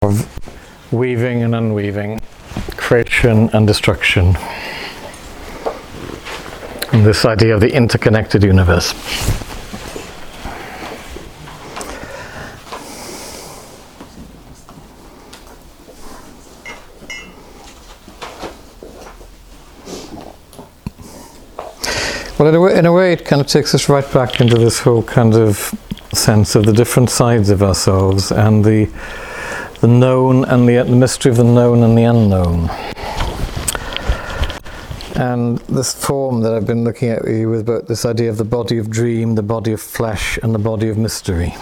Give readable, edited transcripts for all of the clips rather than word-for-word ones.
of weaving and unweaving, creation and destruction, and this idea of the interconnected universe. Well, in a way, it kind of takes us right back into this whole kind of sense of the different sides of ourselves and the known and the mystery of the known and the unknown. And this form that I've been looking at you with about this idea of the body of dream, the body of flesh, and the body of mystery.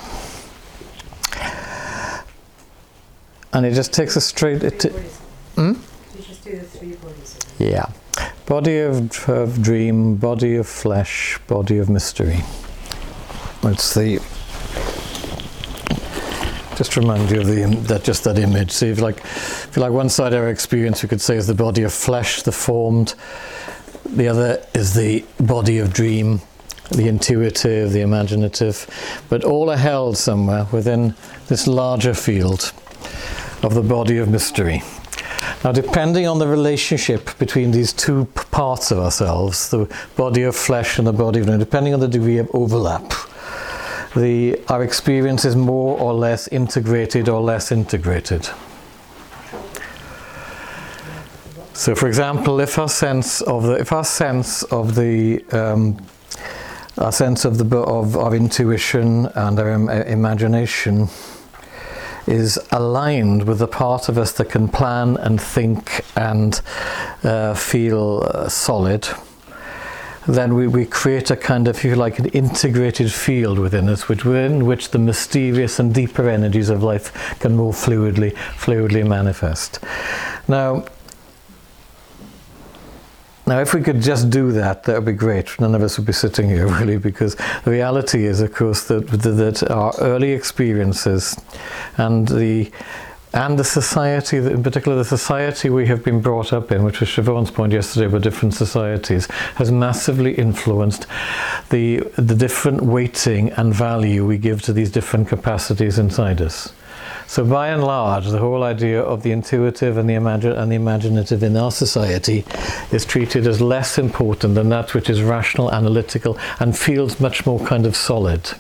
And it just takes us straight into... You just do the three bodies. Yeah. Body of dream, body of flesh, body of mystery. It's the... Just to remind you of that image. So if you like one side of our experience, we could say is the body of flesh, the formed. The other is the body of dream, the intuitive, the imaginative. But all are held somewhere within this larger field of the body of mystery. Now, depending on the relationship between these two parts of ourselves, the body of flesh and the body of dream, depending on the degree of overlap, our experience is more or less integrated or less integrated. So, for example, if our sense of our intuition and our imagination is aligned with the part of us that can plan and think and feel solid, then we create a kind of, if you like, an integrated field within us, within which the mysterious and deeper energies of life can more fluidly manifest. Now, if we could just do that, that would be great. None of us would be sitting here, really, because the reality is, of course, that our early experiences and the society, in particular the society we have been brought up in, which was Siobhan's point yesterday about different societies, has massively influenced the different weighting and value we give to these different capacities inside us. So by and large, the whole idea of the intuitive and the imaginative in our society is treated as less important than that which is rational, analytical, and feels much more kind of solid.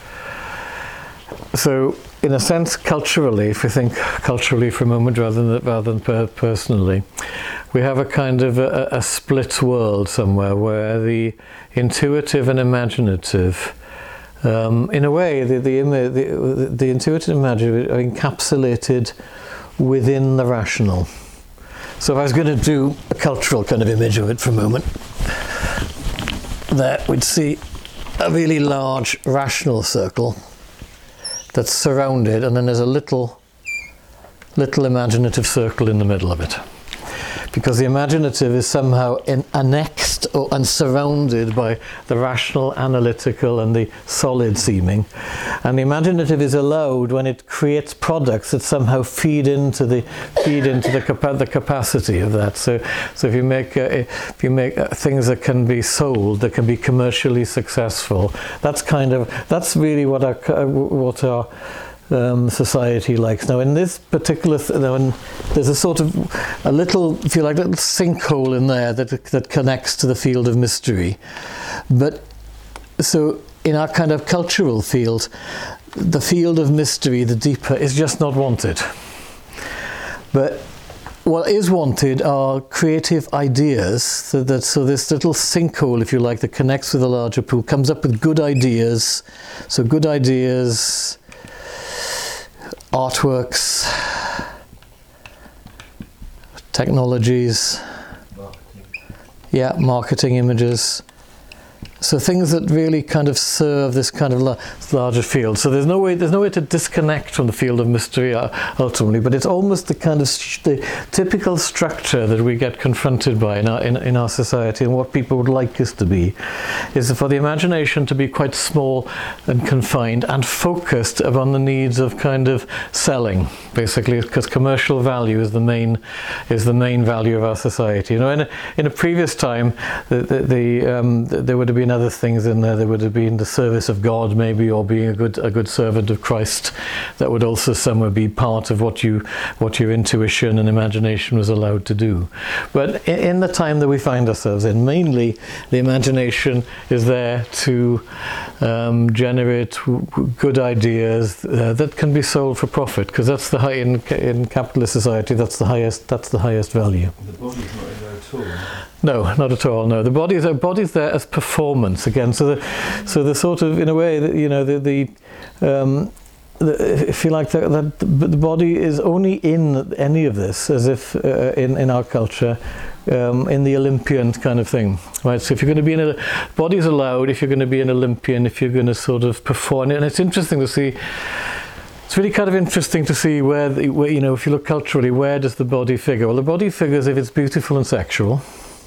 So, in a sense, culturally, if we think culturally for a moment rather than personally, we have a kind of a split world somewhere where the intuitive and imaginative, in a way, the intuitive and imaginative are encapsulated within the rational. So if I was going to do a cultural kind of image of it for a moment, there we'd see a really large rational circle that's surrounded, and then there's a little imaginative circle in the middle of it. Because the imaginative is somehow annexed and surrounded by the rational, analytical, and the solid seeming. And the imaginative is allowed when it creates products that somehow feed into the capacity of that. So if you make things that can be sold, that can be commercially successful, that's really what our society likes. Now, in this particular, there's a sort of a little, if you like, little sinkhole in there that connects to the field of mystery. But so in our kind of cultural field, the field of mystery, the deeper, is just not wanted. But what is wanted are creative ideas. So this little sinkhole, if you like, that connects with the larger pool, comes up with good ideas. So good ideas, artworks, technologies, marketing images. So things that really kind of serve this kind of larger field. So there's no way to disconnect from the field of mystery ultimately, but it's almost the kind of the typical structure that we get confronted by in our society, and what people would like us to be, is for the imagination to be quite small and confined and focused upon the needs of kind of selling, basically, because commercial value is the main value of our society. You know, in a previous time, there would have been been other things in there. There would have been the service of God, maybe, or being a good servant of Christ. That would also somewhere be part of what your intuition and imagination was allowed to do. But in the time that we find ourselves in, mainly the imagination is there to generate good ideas that can be sold for profit, because that's the high in capitalist society. That's the highest value. The body's not in there at all. No, not at all. No, the body's there as performance again. So the sort of, in a way, you know, if you like, that the body is only in any of this, as if in our culture, in the Olympian kind of thing, right? So if you're going to be body's allowed if you're going to be an Olympian, if you're going to sort of perform, and it's interesting to see. It's really kind of interesting to see where, you know, if you look culturally, where does the body figure? Well, the body figures if it's beautiful and sexual.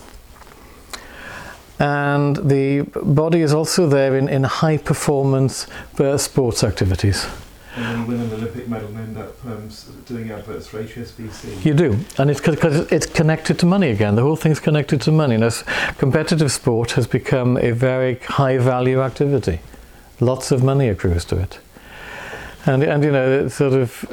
And the body is also there in high performance sports activities. And then you win an Olympic medal and end up doing adverts for HSBC. You do, and it's because it's connected to money again. The whole thing's connected to money. Now, competitive sport has become a very high value activity. Lots of money accrues to it. And you know, it's sort of,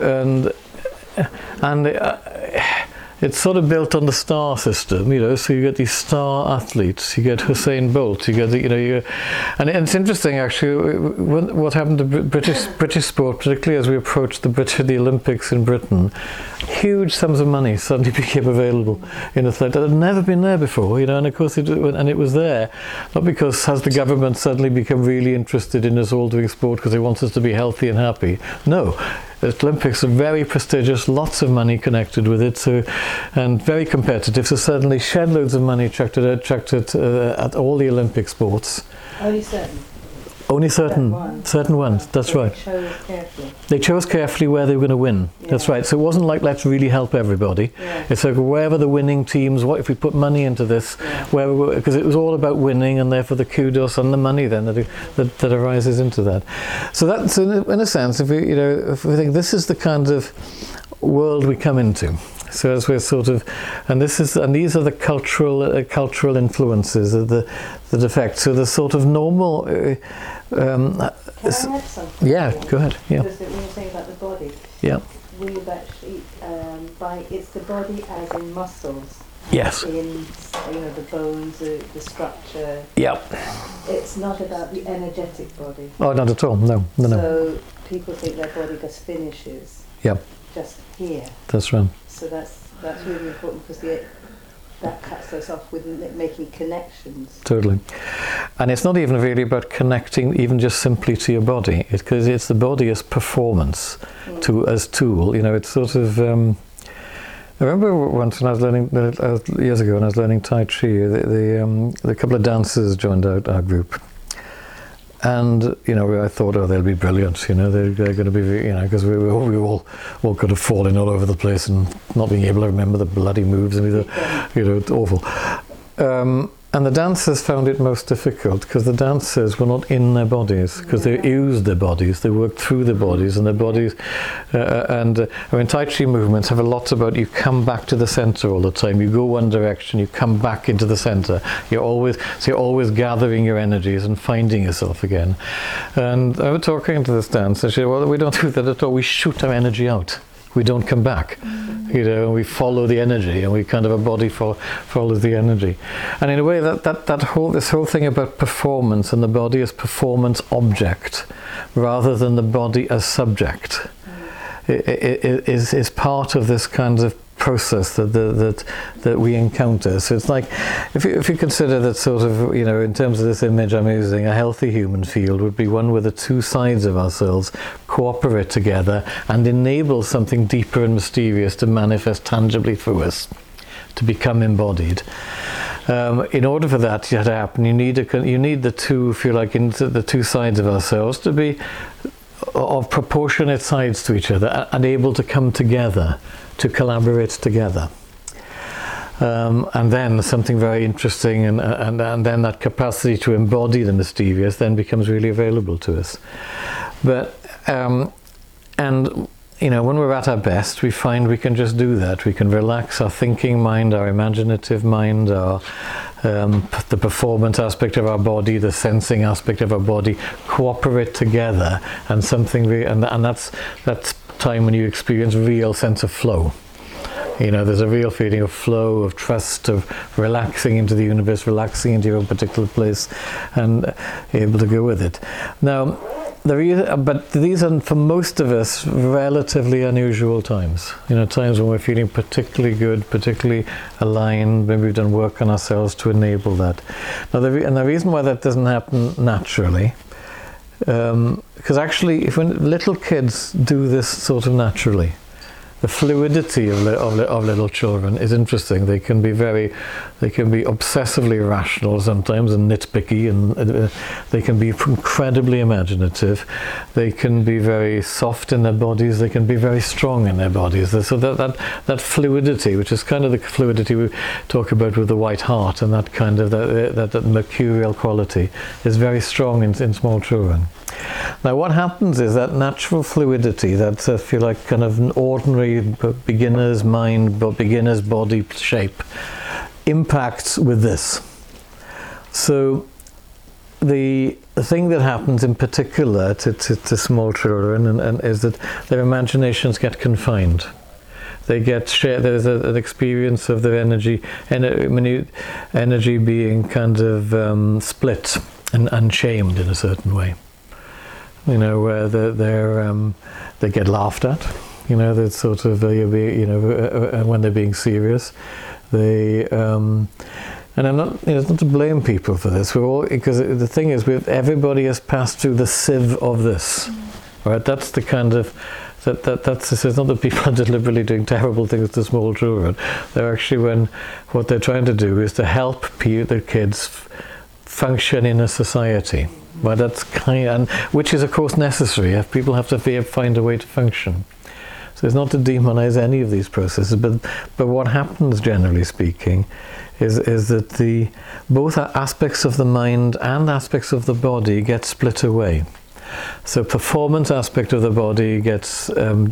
it's sort of built on the star system, you know. So you get these star athletes, you get Usain Bolt, you get, you know, and it's interesting actually what happened to British sport, particularly as we approached the Olympics in Britain. Huge sums of money suddenly became available in athletics that had never been there before, you know. And of course, it was there not because has the government suddenly become really interested in us all doing sport because they want us to be healthy and happy. No. The Olympics are very prestigious, lots of money connected with it, and very competitive. So suddenly, shed loads of money chucked at all the Olympic sports. Only certain. Only certain ones. That's right. They chose carefully. They chose carefully where they were going to win. Yeah. That's right. So it wasn't like let's really help everybody. Yeah. It's like wherever the winning teams. What if we put money into this? Yeah. Because it was all about winning, and therefore the kudos and the money then that arises into that. So that's in a sense, if we think this is the kind of world we come into. So as we're sort of, and these are the cultural influences of the effect. So the sort of normal. Can I add something? Yeah, go ahead. Yeah. Because when you're saying about the body, Yeah. we've actually it's the body as in muscles. Yes. In the bones, the structure. Yeah. It's not about the energetic body. Oh, not at all. No. So people think their body just finishes. Yeah. Just here. That's right. So that's really important because that cuts us off with making connections. Totally. And it's not even really about connecting even just simply to your body, because it's the body as performance, as tool. You know, it's sort of. I remember once when I was learning years ago when I was learning Tai Chi, the couple of dancers joined our group. And you know, I thought, oh, they'll be brilliant. You know, they're going to be, you know, because we all could have fallen all over the place and not being able to remember the bloody moves and you know, it's awful. And the dancers found it most difficult because the dancers were not in their bodies, because they used their bodies, they worked through their bodies, and their bodies. I mean, Tai Chi movements have a lot about you come back to the center all the time. You go one direction, you come back into the center. You're always gathering your energies and finding yourself again. And I was talking to this dancer. She said, "Well, we don't do that at all. We shoot our energy out. We don't come back, you know, and we follow the energy, and we kind of, a body follows the energy." And in a way, this whole thing about performance and the body as performance object rather than the body as subject is part of this kind of process that we encounter. So it's like, if you consider that sort of, you know, in terms of this image I'm using, a healthy human field would be one where the two sides of ourselves cooperate together and enable something deeper and mysterious to manifest tangibly through us, to become embodied. In order for that to happen, you need the two, if you like, the two sides of ourselves to be of proportionate sides to each other and able to come together, to collaborate together. And then something very interesting, and then that capacity to embody the mysterious then becomes really available to us. But and when we're at our best, we find we can just do that. We can relax our thinking mind, our imaginative mind, our the performance aspect of our body, the sensing aspect of our body, cooperate together, and that's time when you experience real sense of flow. There's a real feeling of flow, of trust, of relaxing into the universe, relaxing into your own particular place, and able to go with it. Now, but these are, for most of us, relatively unusual times. Times when we're feeling particularly good, particularly aligned. Maybe we've done work on ourselves to enable that. Now, the reason why that doesn't happen naturally, because actually, when little kids do this sort of naturally, the fluidity of little children is interesting. They can be obsessively rational sometimes and nitpicky, and they can be incredibly imaginative. They can be very soft in their bodies. They can be very strong in their bodies. So that fluidity, which is kind of the fluidity we talk about with the white heart, and that kind of that mercurial quality is very strong in small children. Now, what happens is that natural fluidity, that if you like, kind of an ordinary beginner's mind, beginner's body shape, impacts with this. So the thing that happens in particular to small children and is that their imaginations get confined. They get shared. There's an experience of their energy being kind of split and unshamed in a certain way. Where they get laughed at. That sort of when they're being serious, and I'm not, it's not to blame people for this. We're all, because the thing is, everybody has passed through the sieve of this, right? That's the kind of that's it's not that people are deliberately doing terrible things to small children. They're actually what they're trying to do is to help the kids function in a society. Well, that's which is of course necessary. People have to find a way to function. So it's not to demonize any of these processes, but what happens, generally speaking, is that both aspects of the mind and aspects of the body get split away. So performance aspect of the body gets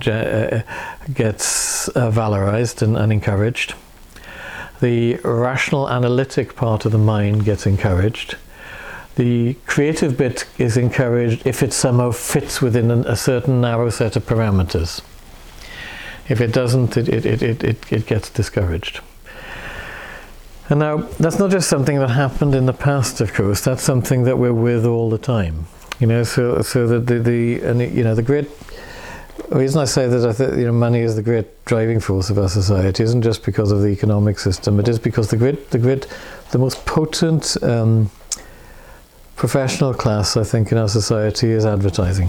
valorized and encouraged. The rational analytic part of the mind gets encouraged. The creative bit is encouraged if it somehow fits within a certain narrow set of parameters. If it doesn't, it gets discouraged. And now, that's not just something that happened in the past, of course. That's something that we're with all the time. So that the great reason I say that money is the great driving force of our society isn't just because of the economic system. It is because the most potent professional class, I think, in our society is advertising.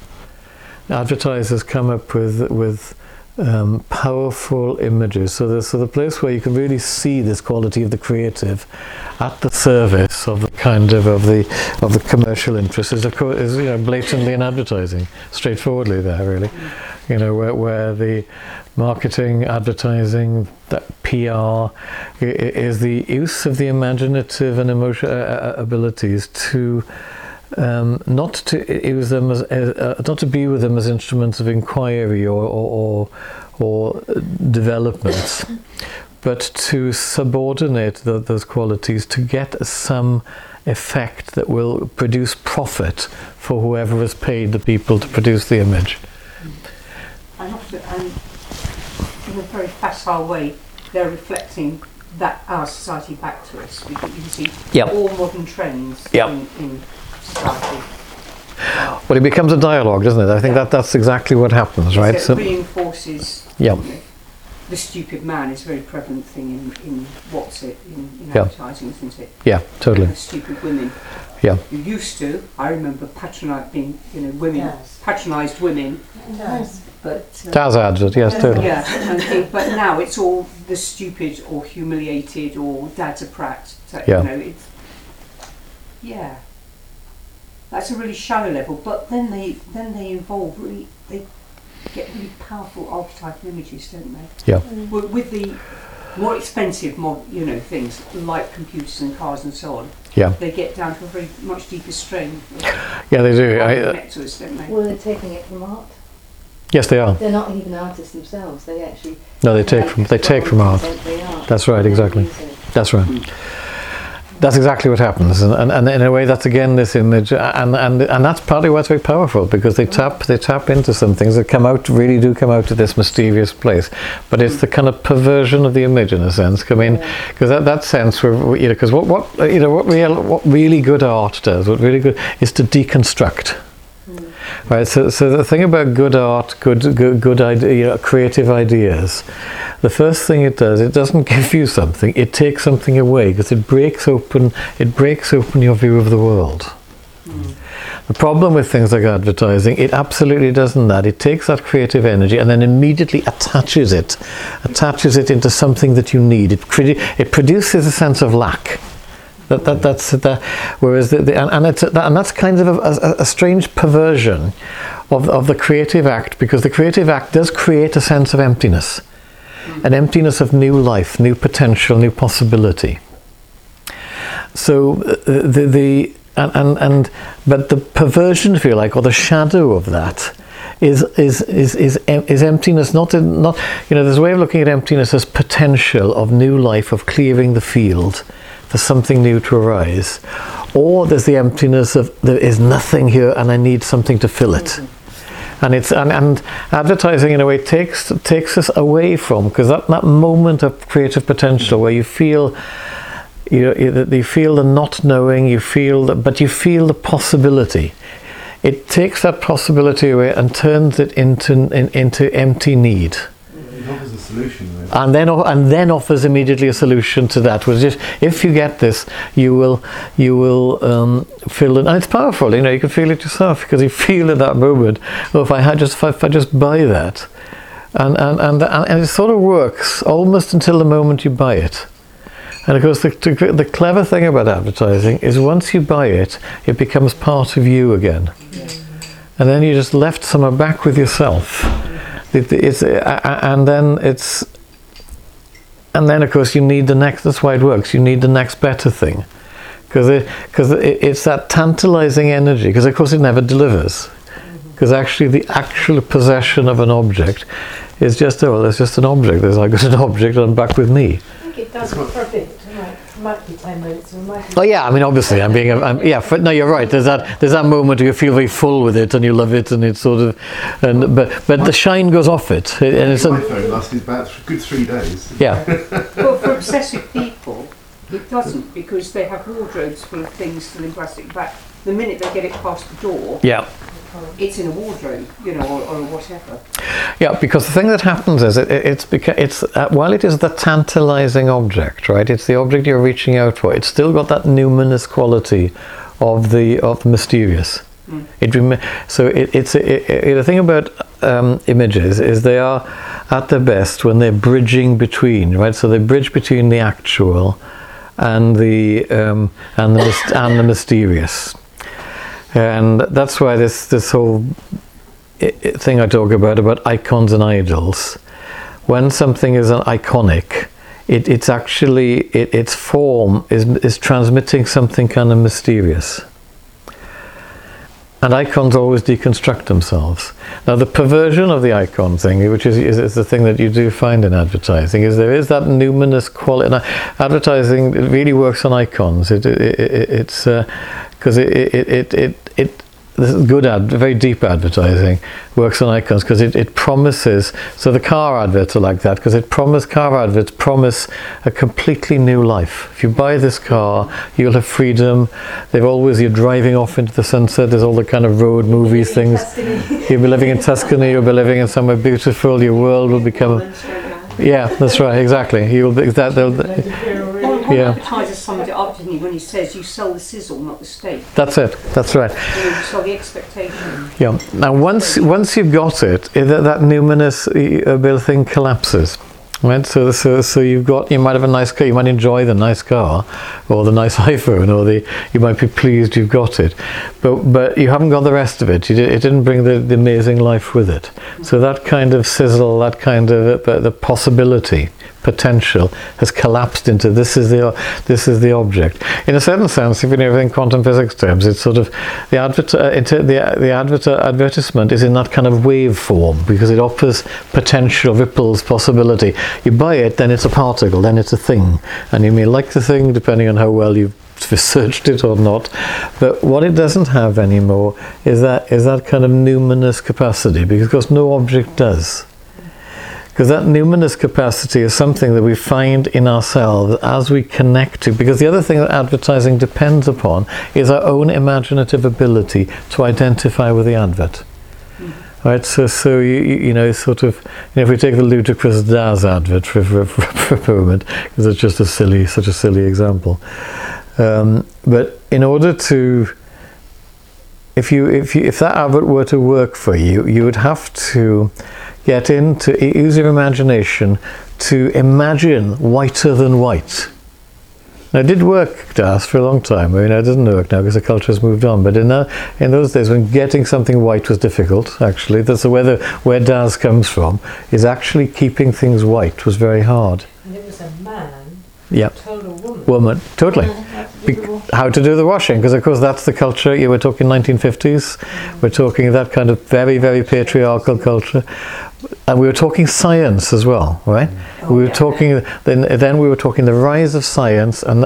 Advertisers come up with powerful images. So the place where you can really see this quality of the creative at the service of the kind of the commercial interest is blatantly in advertising, straightforwardly there really. Where the marketing, advertising, that PR is the use of the imaginative and emotional abilities to not to use them as not to be with them as instruments of inquiry or development, but to subordinate those qualities to get some effect that will produce profit for whoever has paid the people to produce the image. And often, in a very facile way, they're reflecting that our society back to us. You can see all modern trends in society. Well, it becomes a dialogue, doesn't it? I think that's exactly what happens, right? So it reinforces. The stupid man is a very prevalent thing in advertising, isn't it? Yeah, totally. And the stupid women. Yeah. You used to. I remember patronising, women, patronised women. Yes. But Daz ads it, yes, totally. Yeah, but now it's all the stupid or humiliated or dad's a prat. So, that's a really shallow level. But then they involve they get really powerful archetypal images, don't they? Yeah. With the more expensive, things like computers and cars and so on. Yeah. They get down to a very much deeper strain. Yeah, they do. Connect to us, don't they? Well, they're taking it from art. Yes, they are. They're not even artists themselves. They actually They take from art. That's right, exactly. That's right. That's exactly what happens, and in a way, that's again this image, and that's partly why it's very powerful, because they tap into some things that really do come out of this mysterious place, but it's the kind of perversion of the image in a sense. I mean, because that sense, because what really good art does, what really good is to deconstruct. Right, so the thing about good art, good idea, creative ideas, the first thing it does, it doesn't give you something, it takes something away, because it breaks open your view of the world. The problem with things like advertising, it absolutely doesn't that. It takes that creative energy and then immediately attaches it into something that you need. It produces a sense of lack. Whereas that's kind of a strange perversion of the creative act, because the creative act does create a sense of emptiness, an emptiness of new life, new potential, new possibility. So but the perversion, if you like, or the shadow of that is emptiness. Not there's a way of looking at emptiness as potential of new life, of clearing the field for something new to arise, or there's the emptiness of there is nothing here and I need something to fill it. And and advertising in a way takes us away from, because that moment of creative potential where you feel you feel the not knowing, but you feel the possibility. It takes that possibility away and turns it into empty need. It offers a solution, and then offers immediately a solution to that. Was just, if you get this, you will feel it, and it's powerful. You can feel it yourself, because you feel in that moment, if I just buy that, and it sort of works almost until the moment you buy it. And of course, the clever thing about advertising is once you buy it, it becomes part of you again, and then you're just left somewhere back with yourself. And then of course you need the next. That's why it works. You need the next better thing, because it's that tantalizing energy. Because of course it never delivers. Because actually the actual possession of an object is just there's just an object. There's like an object and back with me. I think it does it for a bit. It might be 10 minutes. Oh yeah, I mean obviously no, you're right. There's that moment where you feel very full with it and you love it, and it's sort of, but the shine goes off it. And it's my phone lasted about a good 3 days. Yeah. Well, for obsessive people, it doesn't, because they have wardrobes full of things still in plastic back. The minute they get it past the door, it's in a wardrobe, or whatever. Yeah, because the thing that happens is while it is the tantalizing object, right? It's the object you're reaching out for. It's still got that numinous quality of the mysterious. The thing about images is they are at their best when they're bridging between, right? So they bridge between the actual and the mysterious. And that's why this whole thing I talk about icons and idols, when something is an iconic, its actually its form is transmitting something kind of mysterious. And icons always deconstruct themselves. Now the perversion of the icon thing, which is the thing that you do find in advertising, is there is that numinous quality. Now, advertising, it really works on icons. It's because this is very deep advertising works on icons, because it promises. So the car adverts are like that, because car adverts promise a completely new life. If you buy this car, you'll have freedom. You're driving off into the sunset. There's all the kind of road movies things. You'll be living in Tuscany. You'll be living in somewhere beautiful. Your world will become. Yeah, that's right. Exactly. You will be that. One advertiser summed it up, didn't he, when he says you sell the sizzle, not the steak. That's it. That's right. You sell the expectation. Yeah. Now, once you've got it, that numinous thing collapses. Right. So you might have a nice car. You might enjoy the nice car, or the nice iPhone, or you might be pleased you've got it, but you haven't got the rest of it. It didn't bring the amazing life with it. So that kind of sizzle, that kind of the possibility potential has collapsed into this is the object. In a certain sense, if you know in quantum physics terms, it's sort of the advertisement is in that kind of wave form because it offers potential, ripples, possibility. You buy it, then it's a particle, then it's a thing, and you may like the thing depending on how well you've researched it or not. But what it doesn't have anymore is that kind of numinous capacity, because of course no object does. Because that numinous capacity is something that we find in ourselves as we connect to, because the other thing that advertising depends upon is our own imaginative ability to identify with the advert. Right, so you know, sort of, you know, if we take the ludicrous Daz advert for a moment, because it's just such a silly example. But in order to, if that advert were to work for you, you would have to use your imagination to imagine whiter than white. Now, it did work, Daz, for a long time. I mean, it doesn't work now because the culture has moved on. But in those days, when getting something white was difficult, actually, that's where Daz comes from, is actually keeping things white was very hard. And it was a man told a woman. Woman, totally. How to do the washing, because of course that's the culture. You were talking 1950s. We're talking that kind of very, very patriarchal culture. And we were talking science as well, right? We were talking then we were talking the rise of science, and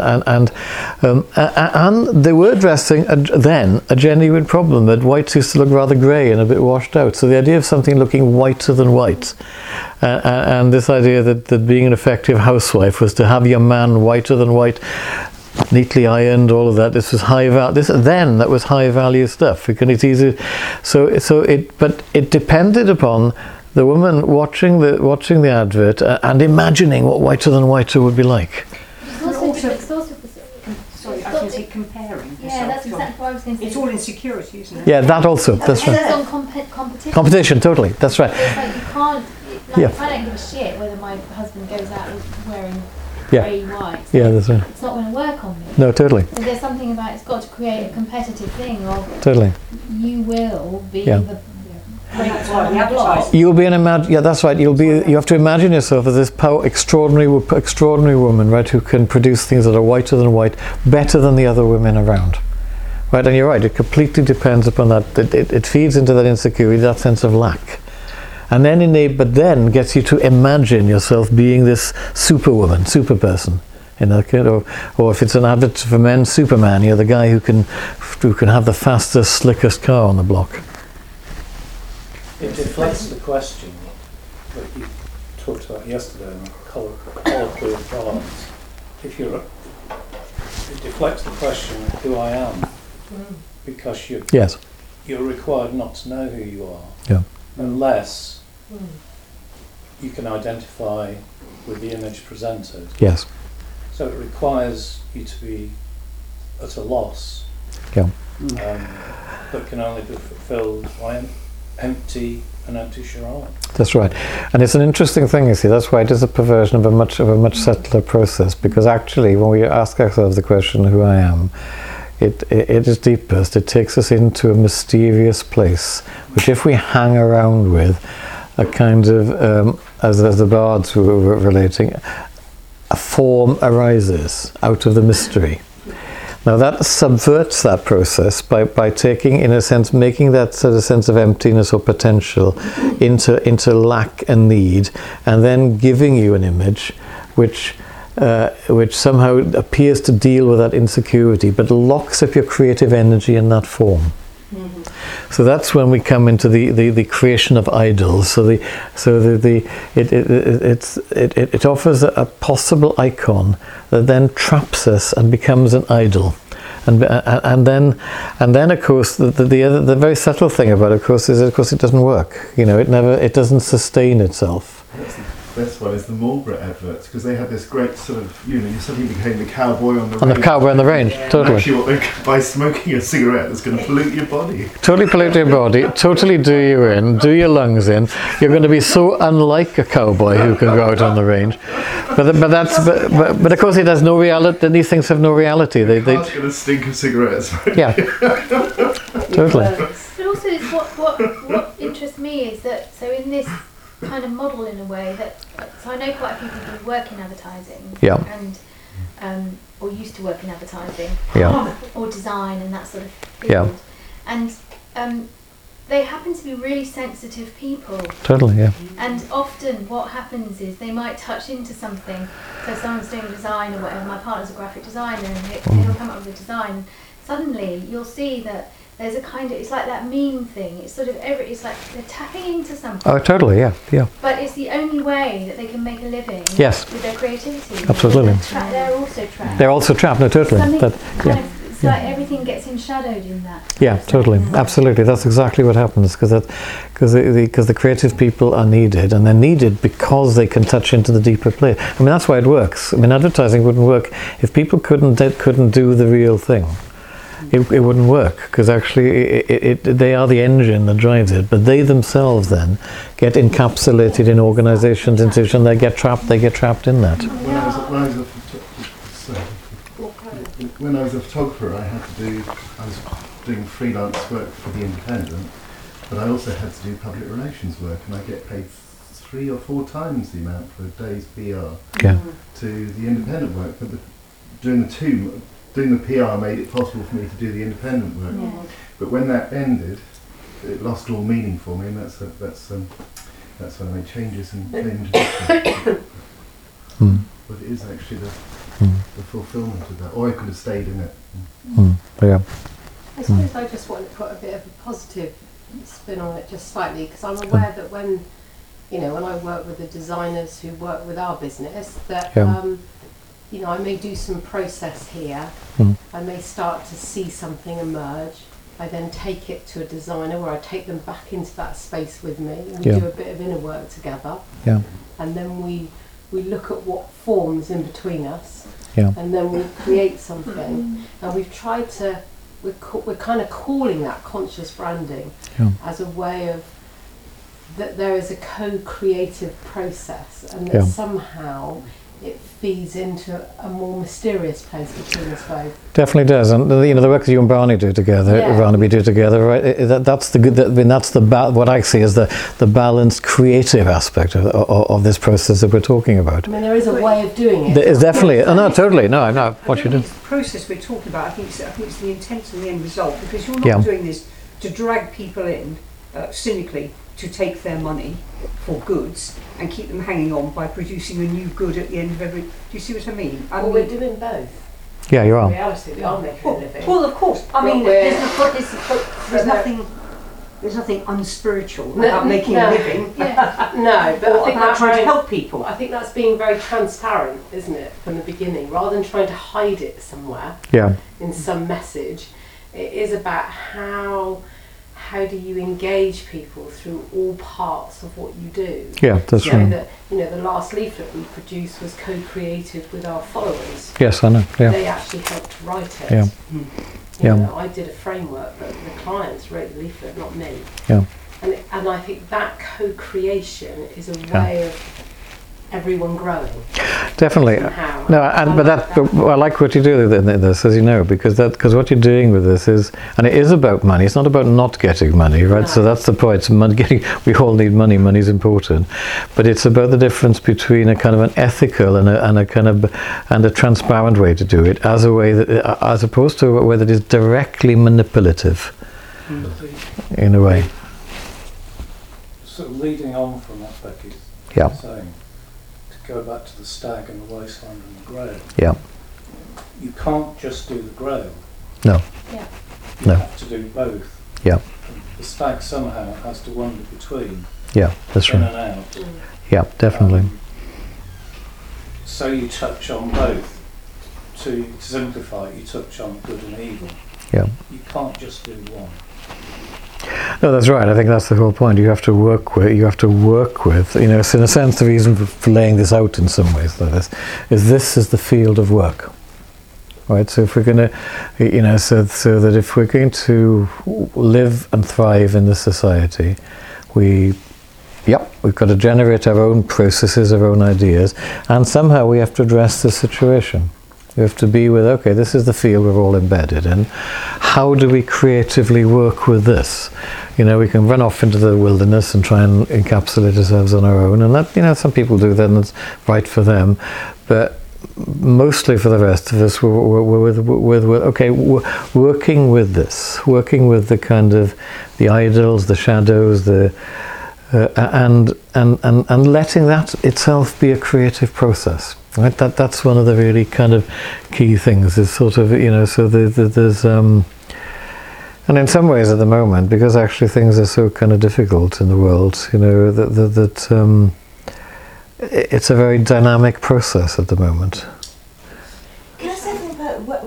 they were addressing then a genuine problem that whites used to look rather grey and a bit washed out. So the idea of something looking whiter than white, and this idea that being an effective housewife was to have your man whiter than white, neatly ironed, all of that. This was high value. That was high value stuff. It's easy. But it depended upon the woman watching the advert and imagining what whiter than whiter would be like. Sorry, I can say comparing. Yeah, that's exactly what I was going to say. It's all insecurity, isn't it? Yeah, that also. That's right. It's on competition. Competition, totally. That's right. It's like you can't. I don't give a shit whether my husband goes out wearing grey white. Yeah, that's right. It's not going to work on me. No, totally. So there's something about it's got to create a competitive thing of totally. You will be the. You'll be that's right. You have to imagine yourself as this extraordinary woman, right, who can produce things that are whiter than white, better than the other women around, right? And you're right. It completely depends upon that. It feeds into that insecurity, that sense of lack, and then gets you to imagine yourself being this superwoman, super person. Or if it's an advert for men, Superman. You're the guy who can have the fastest, slickest car on the block. It deflects the question that you talked about yesterday in the colloquy of thoughts. It deflects the question of who I am, because you're required not to know who you are, unless you can identify with the image presented. Yes. So it requires you to be at a loss, but can only be fulfilled by an empty charade. That's right, and it's an interesting thing. You see, that's why it is a perversion of a much subtler process. Because actually, when we ask ourselves the question, "Who I am," it is deepest. It takes us into a mysterious place, which, if we hang around with, a kind of, as the bards were relating, a form arises out of the mystery. Now that subverts that process by taking, in a sense, making that sort of sense of emptiness or potential into lack and need, and then giving you an image which somehow appears to deal with that insecurity, but locks up your creative energy in that form. So that's when we come into the creation of idols. It offers a possible icon that then traps us and becomes an idol, and then of course the very subtle thing about it, of course, is it doesn't work. It doesn't sustain itself. Best one is the Marlboro adverts, because they had this great sort of, you suddenly became the cowboy on the range. And the cowboy on the range, totally. Actually, by smoking a cigarette that's going to pollute your body. Totally pollute your body, totally do you in, do your lungs in. You're going to be so unlike a cowboy who can go out on the range. But of course it has no reality. These things have no reality. They're going to stink of cigarettes. Yeah, totally. But also, what interests me is that in this kind of model in a way that, so I know quite a few people who work in advertising, and or used to work in advertising, or design and that sort of field, and they happen to be really sensitive people. Totally, yeah. And often what happens is they might touch into something. So someone's doing a design or whatever, my partner's a graphic designer, and he'll come up with a design. Suddenly you'll see that there's a kind of, it's like that meme thing. It's sort of it's like they're tapping into something. Oh, totally, yeah. But it's the only way that they can make a living. Yes. With their creativity. Absolutely. They're also trapped. They're also trapped. No, totally. It's like everything gets enshadowed in that. Yeah, totally, absolutely. That's exactly what happens, because the creative people are needed, and they're needed because they can touch into the deeper place. I mean, that's why it works. I mean, advertising wouldn't work if people couldn't do the real thing. It wouldn't work, because actually they are the engine that drives it, but they themselves then get encapsulated in organisations, institutions. They get trapped in that. When I was a photographer, I was doing freelance work for The Independent, but I also had to do public relations work, and I get paid 3 or 4 times the amount for a day's PR to the independent work. But doing the PR made it possible for me to do the independent work. Yeah. But when that ended, it lost all meaning for me, and that's when I made changes and came to But it is actually the fulfilment of that, or I could have stayed in it. Yeah. I suppose I just want to put a bit of a positive spin on it, just slightly, because I'm aware that when I work with the designers who work with our business, that I may do some process here. I may start to see something emerge. I then take it to a designer, where I take them back into that space with me, and we do a bit of inner work together. Yeah. And then we look at what forms in between us, and then we create something. And we've tried to, we're kind of calling that conscious branding as a way of, that there is a co-creative process, and that somehow it feeds into a more mysterious place between us both. Definitely does, and the work that you and Barney do together, Barnaby do together, right? That's the good. I mean, that's what I see as the balanced creative aspect of this process that we're talking about. I mean, there is a way of doing it. There is definitely. No, totally. No, I know what you do. The process we're talking about, I think it's the intent and the end result, because you're not doing this to drag people in cynically to take their money for goods and keep them hanging on by producing a new good at the end of every. Do you see what I mean? We're doing both. Yeah, you are. In reality, we are making a living. Well, of course. I mean, there's nothing unspiritual about making a living. No, but I think about trying to help people. I think that's being very transparent, isn't it, from the beginning, rather than trying to hide it somewhere. In some message, it is about how do you engage people through all parts of what you do? Yeah, that's right. The last leaflet we produced was co-created with our followers. Yes, I know. Yeah. They actually helped write it. I did a framework, but the clients wrote the leaflet, not me. Yeah. And I think that co-creation is a way of everyone growing. Definitely. Somehow. No, but I like what you do in this, as you know, because what you're doing with this is, and it is about money. It's not about not getting money, right? No. So that's the point. We all need money. Money's important, but it's about the difference between a kind of an ethical and a transparent way to do it, as opposed to a way that is directly manipulative, in a way. So leading on from what Becky's saying. Go back to the stag and the wasteland and the grail. Yeah. You can't just do the grail. No. Yeah. You have to do both. Yeah. The stag somehow has to wander between. Yeah, that's right. In and out. Yeah, definitely. So you touch on both. To simplify it, you touch on good and evil. Yeah. You can't just do one. No, that's right. I think that's the whole point. You have to work with. So in a sense, the reason for laying this out in some ways like this is the field of work, right? So if we're going to, so that if we're going to live and thrive in this society, we've got to generate our own processes, our own ideas, and somehow we have to address the situation. We have to be with, okay, this is the field we're all embedded in. How do we creatively work with this? You know, we can run off into the wilderness and try and encapsulate ourselves on our own, and that, you know, some people do that, and it's right for them. But mostly for the rest of us, we're working with this, working with the kind of the idols, the shadows, and letting that itself be a creative process. Right, that's one of the really kind of key things. Is sort of, you know, so there's and in some ways at the moment, because actually things are so kind of difficult in the world, you know, that it's a very dynamic process at the moment. Can I say something about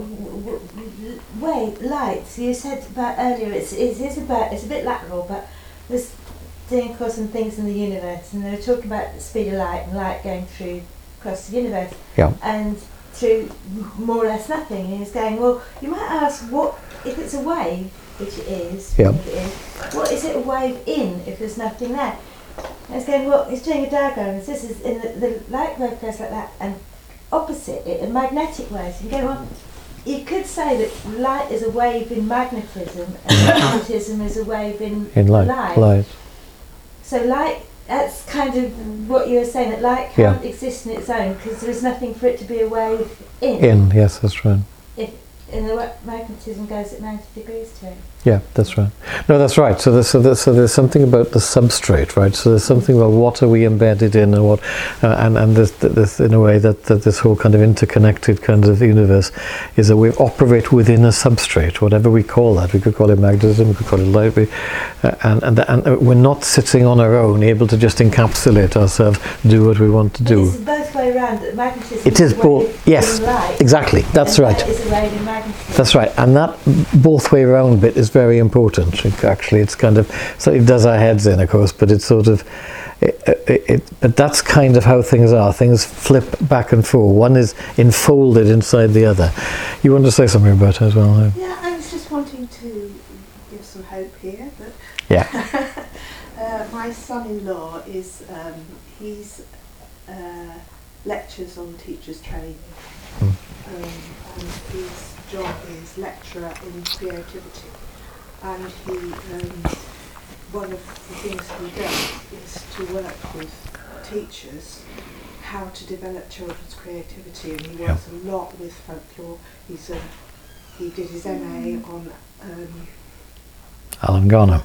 light? You said about earlier, it's a bit lateral, but there's doing of course some things in the universe, and they were talking about the speed of light and light going through across the universe, and through more or less nothing. And he was going, well, you might ask, what if it's a wave, which it is, what is it a wave in if there's nothing there? And I was going, well, it's doing a diagram, this is in the light wave goes like that, and opposite it, a magnetic wave. So you go, well, you could say that light is a wave in magnetism, and magnetism is a wave in light. So light, that's kind of what you were saying, that light can't exist in its own because there is nothing for it to be a wave in. Yes, that's right. And the magnetism goes at 90 degrees to it. Yeah, that's right. No, that's right. So there's something about the substrate, right? So there's something about what are we embedded in, and what, and there's in a way that this whole kind of interconnected kind of universe is that we operate within a substrate, whatever we call that. We could call it magnetism, we could call it light, and we're not sitting on our own, able to just encapsulate ourselves, do what we want to do. It's both way around. Magnetism it is both. Yes, light, exactly. That's right. Light is a wave in magnetism. That's right, and that both way around bit is very important. Actually, it's kind of, so it does our heads in, of course, but it's sort of, but that's kind of how things are. Things flip back and forth. One is enfolded inside the other. You want to say something about it as well? Yeah, I was just wanting to give some hope here. That my son-in-law is, he's lectures on teachers' training, and his job is lecturer in creativity. And one of the things he does is to work with teachers how to develop children's creativity, and he works a lot with folklore. He did his MA on Alan Garner.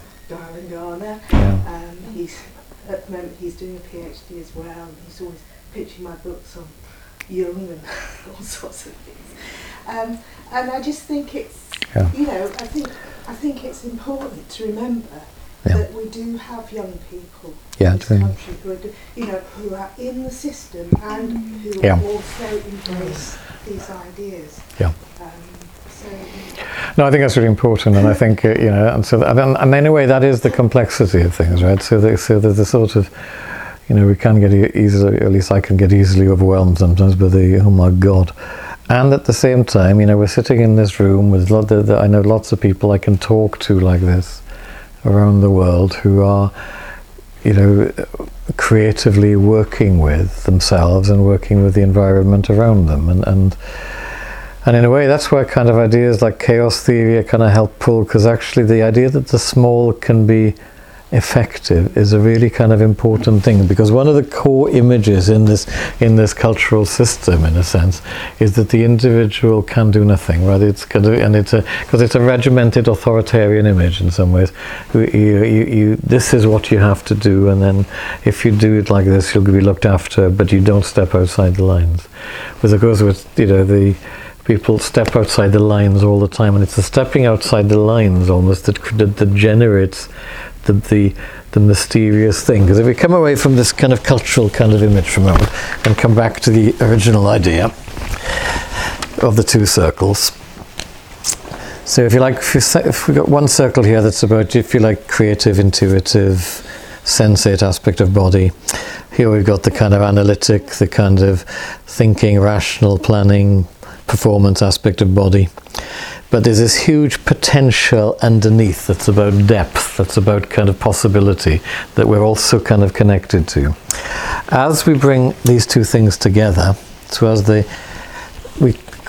He's at the moment he's doing a PhD as well, and he's always pitching my books on Jung and all sorts of things. And I just think it's, you know, I think it's important to remember that we do have young people in this country who are in the system and who also embrace these ideas. No, I think that's really important, and I think you know, and in a way that is the complexity of things, right? So there's the sort of, you know, we can get easily, at least I can get easily overwhelmed sometimes by the oh my God. And at the same time, you know, we're sitting in this room with I know lots of people I can talk to like this around the world who are, you know, creatively working with themselves and working with the environment around them, and in a way that's where kind of ideas like chaos theory are kind of helpful, because actually the idea that the small can be effective is a really kind of important thing, because one of the core images in this cultural system, in a sense, is that the individual can do nothing, right? It's kind of, and because it's a regimented authoritarian image in some ways. This is what you have to do, and then if you do it like this, you'll be looked after, but you don't step outside the lines. Whereas of course, with, you know, the people step outside the lines all the time, and it's the stepping outside the lines almost that generates the mysterious thing. Because if we come away from this kind of cultural kind of image for a moment and come back to the original idea of the two circles. So if you like, if we've got one circle here that's about, if you like, creative, intuitive, sensate aspect of body. Here we've got the kind of analytic, the kind of thinking, rational, planning, performance aspect of body. But there's this huge potential underneath that's about depth, that's about kind of possibility, that we're also kind of connected to. As we bring these two things together, so as we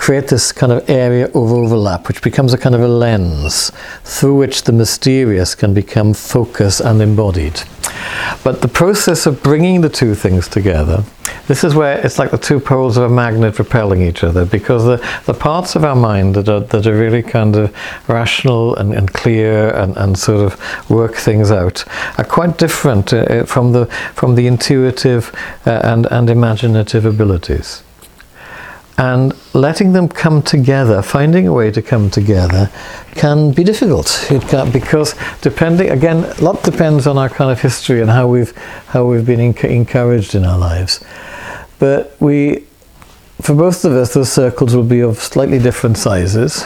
create this kind of area of overlap, which becomes a kind of a lens through which the mysterious can become focused and embodied. But the process of bringing the two things together, this is where it's like the two poles of a magnet repelling each other, because the parts of our mind that are really kind of rational and clear and sort of work things out are quite different from the intuitive and imaginative abilities. And letting them come together, finding a way to come together, can be difficult. It can, because depending, again, a lot depends on our kind of history and how we've been encouraged in our lives. But for both of us, those circles will be of slightly different sizes.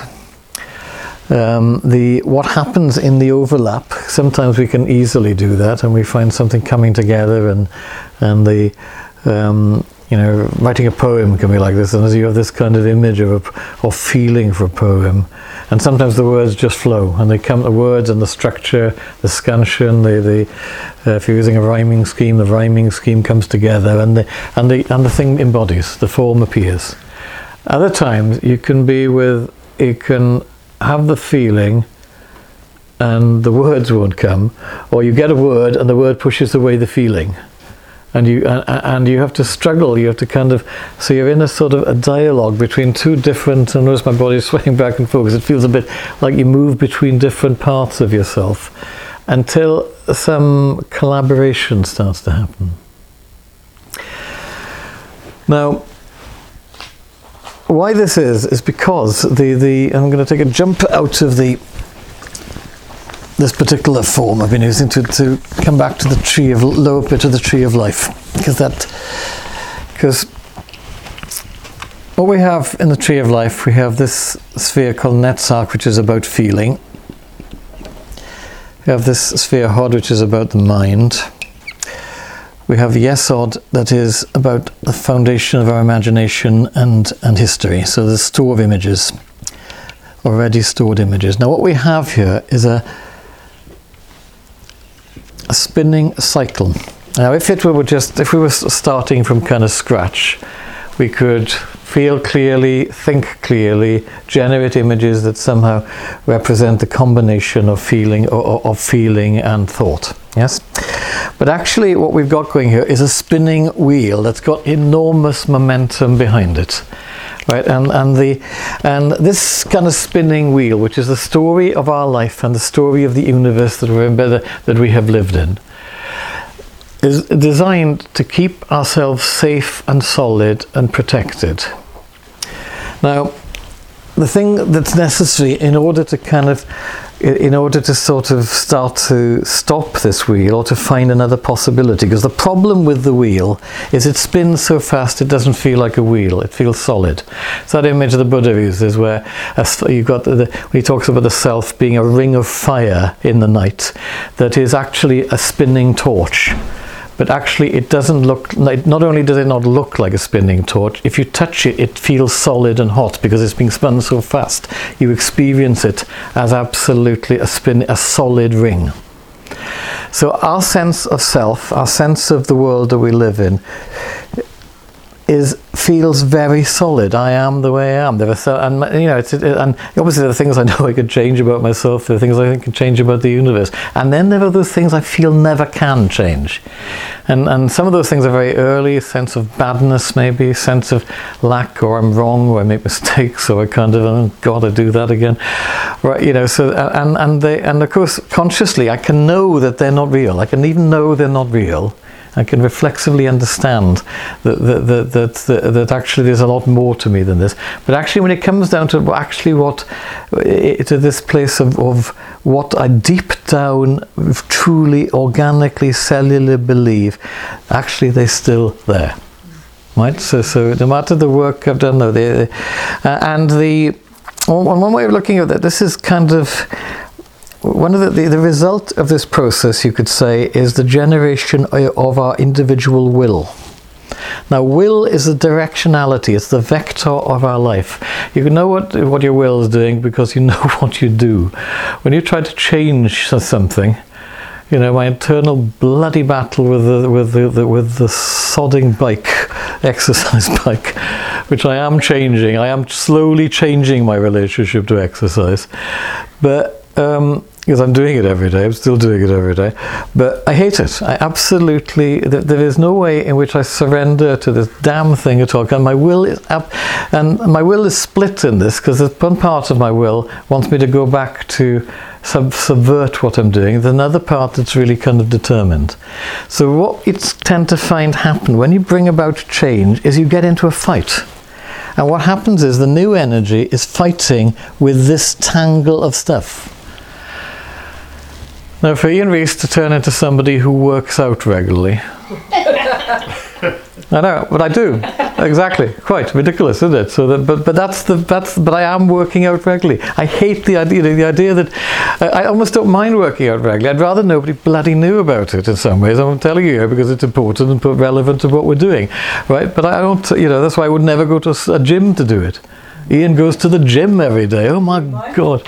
What happens in the overlap, sometimes we can easily do that, and we find something coming together, and the writing a poem can be like this, and as you have this kind of image of feeling for a poem, and sometimes the words just flow, and they come, the words and the structure, the scansion, if you're using a rhyming scheme, the rhyming scheme comes together, and the thing embodies, the form appears. Other times you can have the feeling and the words won't come, or you get a word and the word pushes away the feeling. And you have to struggle, you have to kind of, so you're in a sort of a dialogue between two different, and notice my body is swaying back and forth, because it feels a bit like you move between different parts of yourself until some collaboration starts to happen. Now, why this is because I'm going to take a jump out of this particular form I've been using to come back to the lower bit of the tree of life, because what we have in the tree of life, we have this sphere called Netzach, which is about feeling. We have this sphere Hod, which is about the mind. We have Yesod, that is about the foundation of our imagination and history, so the store of images, already stored images. Now what we have here is a spinning cycle. Now if we were starting from kind of scratch, we could feel clearly, think clearly, generate images that somehow represent the combination of feeling of feeling and thought. Yes? But actually what we've got going here is a spinning wheel that's got enormous momentum behind it. Right, and this kind of spinning wheel, which is the story of our life and the story of the universe that we have lived in, is designed to keep ourselves safe and solid and protected. Now, the thing that's necessary in order to sort of start to stop this wheel, or to find another possibility, because the problem with the wheel is it spins so fast it doesn't feel like a wheel, it feels solid. So that image the Buddha uses, where you've got when he talks about the self being a ring of fire in the night, that is actually a spinning torch. But actually it doesn't look like, not only does it not look like a spinning torch, if you touch it, it feels solid and hot because it's being spun so fast. You experience it as absolutely a solid ring. So our sense of self, our sense of the world that we live in, feels very solid. I am the way I am. And obviously there are things I know I could change about myself. There are things I think can change about the universe. And then there are those things I feel never can change. And some of those things are very early, a sense of badness maybe, a sense of lack, or I'm wrong, or I make mistakes, or I kind of, oh God, I do that again. Right, so, and of course, consciously, I can know that they're not real. I can even know they're not real. I can reflexively understand that actually there's a lot more to me than this. But actually when it comes down to to this place of what I deep down truly, organically, cellularly believe, actually they're still there. Right? So no matter the work I've done, one way of looking at that, this is kind of one of the result of this process, you could say, is the generation of our individual will. Now, will is the directionality, it's the vector of our life. You can know what your will is doing because you know what you do. When you try to change something, my internal bloody battle with the sodding bike, exercise bike, which I am changing. I am slowly changing my relationship to exercise, but because I'm doing it every day, I'm still doing it every day, but I hate it. I absolutely, there is no way in which I surrender to this damn thing at all. And my will is up, and my will is split in this, because one part of my will wants me to go back to subvert what I'm doing. There's another part that's really kind of determined. So what you tend to find happen when you bring about change is you get into a fight. And what happens is the new energy is fighting with this tangle of stuff. Now, for Ian Rees to turn into somebody who works out regularly, I know, but I do. Exactly, quite ridiculous, isn't it? So, but I am working out regularly. I hate the idea that I almost don't mind working out regularly. I'd rather nobody bloody knew about it in some ways. I'm telling you here because it's important and relevant to what we're doing, right? But I don't, that's why I would never go to a gym to do it. Ian goes to the gym every day. Oh my God!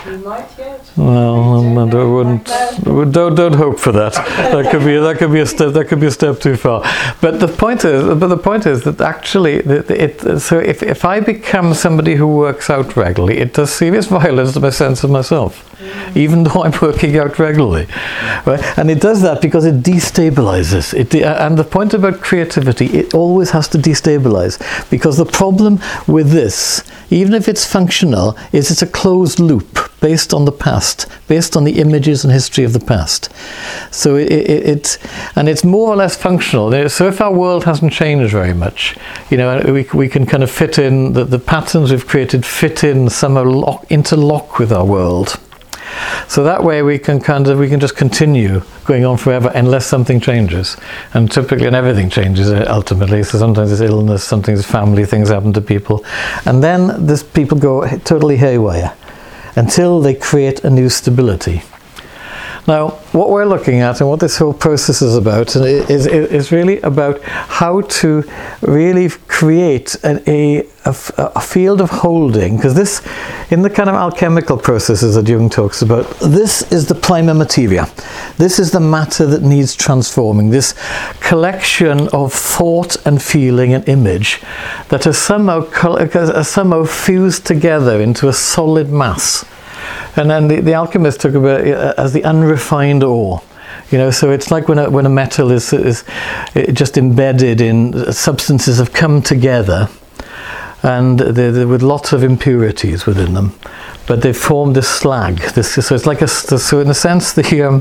Well, don't hope for that. That could be a step too far. But the point is that actually, so if I become somebody who works out regularly, it does serious violence to my sense of myself, even though I'm working out regularly, right? And it does that because it destabilizes. And the point about creativity, it always has to destabilize, because the problem with this, even if it's functional, is it's a closed loop based on the past, based on the images and history of the past. So it's more or less functional. So if our world hasn't changed very much, we can kind of fit in the patterns we've created, fit in somehow interlock with our world. So that way we can just continue going on forever unless something changes. And typically, and everything changes ultimately. So sometimes it's illness, sometimes it's family, things happen to people. And then people go totally haywire until they create a new stability. Now, what we're looking at and what this whole process is about is really about how to really create a field of holding, because this, in the kind of alchemical processes that Jung talks about, this is the prima materia. This is the matter that needs transforming, this collection of thought and feeling and image that are somehow fused together into a solid mass. And then the alchemists talk about it as the unrefined ore. So it's like when a metal is just embedded in substances have come together, and they're with lots of impurities within them, but they've formed this slag. So it's like so in a sense,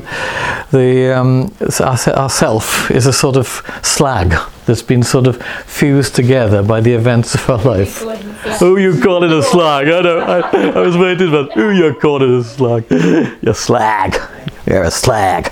our self is a sort of slag that's been sort of fused together by the events of our life. Oh, you call it a slag? I know. I was waiting for that. Oh, you call it a slag? You're slag. You're a slag.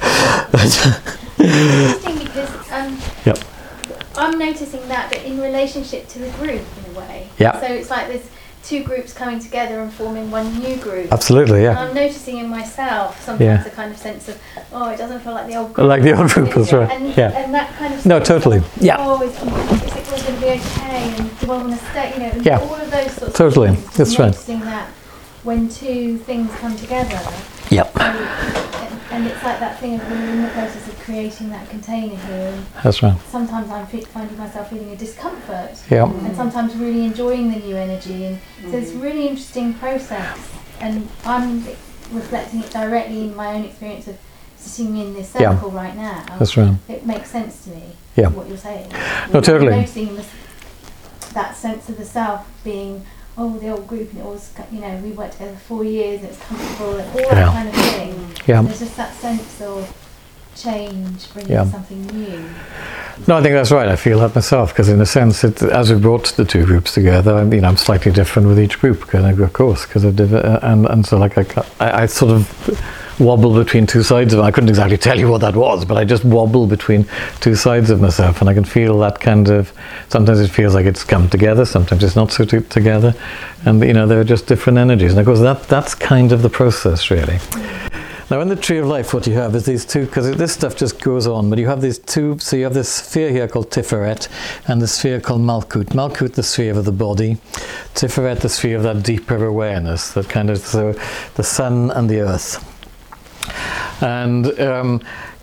Interesting because yep. I'm noticing that, but in relationship to the group in a way. Yeah. So it's like there's two groups coming together and forming one new group. Absolutely, yeah. And I'm noticing in myself sometimes a kind of sense of, it doesn't feel like the old group. Like the old group, that's right. And that kind of no, totally. Yeah. Is it all going to be okay? And do I want to stay? And all of those sorts totally. of things. That's right. Noticing that when two things come together. Yep. And it's like that thing of when you're in the process of creating that container here. And that's right. sometimes I'm finding myself feeling a discomfort. Yeah. And sometimes really enjoying the new energy. And so it's a really interesting process. And I'm reflecting it directly in my own experience of sitting in this circle right now. That's right. It makes sense to me, what you're saying. No, totally. I'm noticing that sense of the self being, the old group, and it was, we worked together for 4 years, and it's comfortable, and all that kind of thing. Yeah. There's just that sense of change, bringing something new. No, I think that's right. I feel that myself, because in a sense, as we brought the two groups together, I'm slightly different with each group, of course, because and so like I sort of wobble between two sides of it. I couldn't exactly tell you what that was, but I just wobble between two sides of myself, and I can feel that kind of, sometimes it feels like it's come together, sometimes it's not so together, and there are just different energies, and of course that's kind of the process, really. Now in the Tree of Life, what you have is these two, because this stuff just goes on, but you have these two, so you have this sphere here called Tiferet, and the sphere called Malkut. Malkut, the sphere of the body. Tiferet, the sphere of that deeper awareness, that kind of, so the sun and the earth. And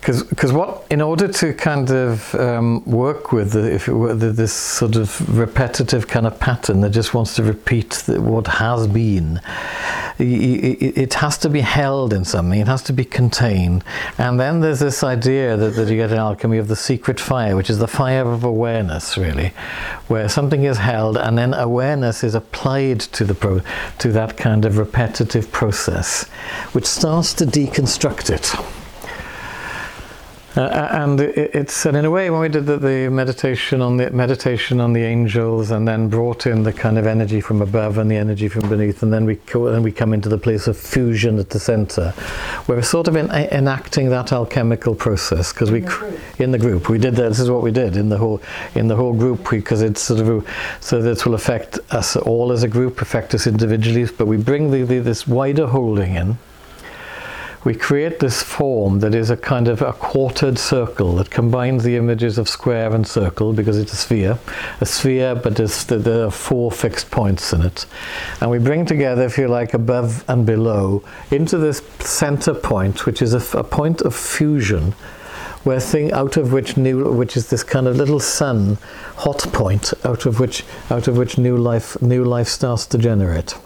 because what, in order to kind of work with this sort of repetitive kind of pattern that just wants to repeat what has been, it has to be held in something, it has to be contained. And then there's this idea that you get in alchemy of the secret fire, which is the fire of awareness, really, where something is held and then awareness is applied to that kind of repetitive process, which starts to deconstruct it. And in a way, when we did the meditation on the angels, and then brought in the kind of energy from above and the energy from beneath, and then we come into the place of fusion at the center, we're sort of enacting that alchemical process, because in the group we did that. This is what we did in the whole group, because it's sort of so that will affect us all as a group, affect us individually, but we bring this wider holding in. We create this form that is a kind of a quartered circle that combines the images of square and circle, because it's a sphere, but there are 4 fixed points in it. And we bring together, if you like, above and below into this center point, which is a point of fusion, where out of which is this kind of little sun, hot point, out of which new life starts to generate.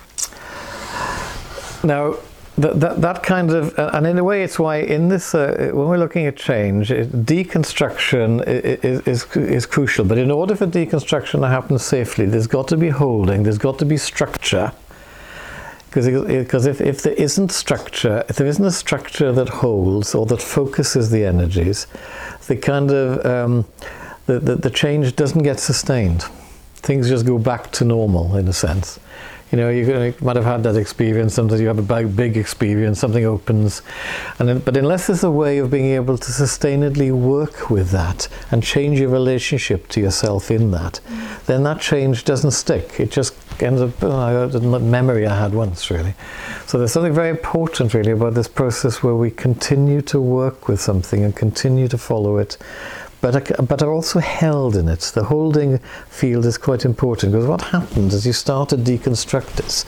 Now, that kind of, and in a way it's why in this, when we're looking at change, deconstruction is crucial. But in order for deconstruction to happen safely, there's got to be holding, there's got to be structure. Because if there isn't structure, if there isn't a structure that holds or that focuses the energies, the kind of, the change doesn't get sustained. Things just go back to normal, in a sense. You know, you might have had that experience. Sometimes you have a big experience, something opens, but unless there's a way of being able to sustainably work with that and change your relationship to yourself in that, then that change doesn't stick. It just ends up, a memory I had once, really. So there's something very important, really, about this process where we continue to work with something and continue to follow it, but are also held in it. The holding field is quite important, because what happens as you start to deconstruct this,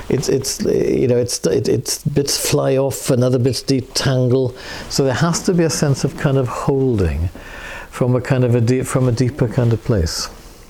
it's bits fly off and other bits detangle. So there has to be a sense of kind of holding from a deeper kind of place.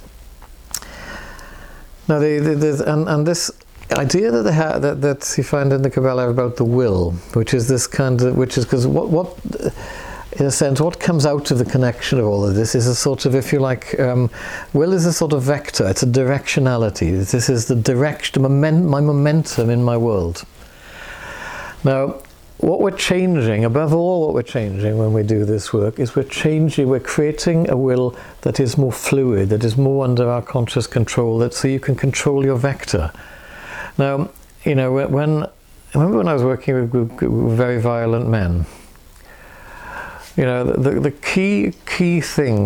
Now, this idea that you find in the Kabbalah about the will, which is because what in a sense, what comes out of the connection of all of this is a sort of, if you like, will is a sort of vector. It's a directionality. This is the direction, my momentum in my world. Now, what we're changing, above all what we're changing when we do this work, is we're creating a will that is more fluid, that is more under our conscious control, so you can control your vector. Now, you know, I remember when I was working with very violent men, you know, the key thing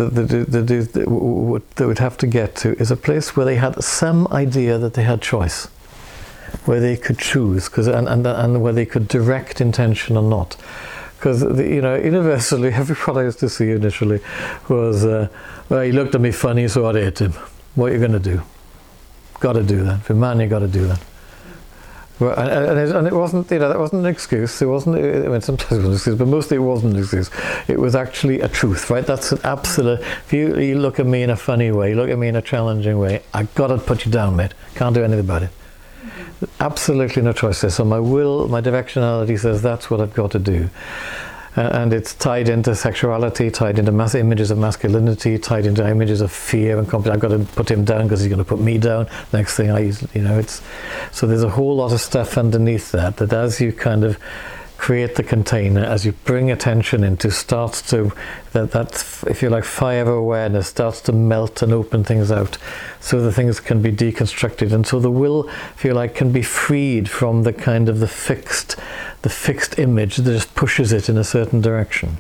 that we'd have to get to is a place where they had some idea that they had choice, where they could choose, and where they could direct intention or not. Because, you know, universally, everyone I used to see initially was, well, he looked at me funny, so I ate him. What are you going to do? Got to do that. For a man, you got to do that. Well, and it wasn't, you know, that wasn't an excuse. It wasn't, I mean, sometimes it was an excuse, but mostly it wasn't an excuse. It was actually a truth, right? That's an absolute, if you look at me in a funny way, you look at me in a challenging way, I've got to put you down, mate. Can't do anything about it. Absolutely no choice there. So my will, my directionality says that's what I've got to do. And it's tied into sexuality, tied into images of masculinity, tied into images of fear and confidence. I've got to put him down because he's going to put me down. Next thing so there's a whole lot of stuff underneath that as you kind of create the container, as you bring attention into, starts to, that if you like, fire of awareness starts to melt and open things out, so the things can be deconstructed, and so the will, if you like, can be freed from the kind of the fixed image that just pushes it in a certain direction.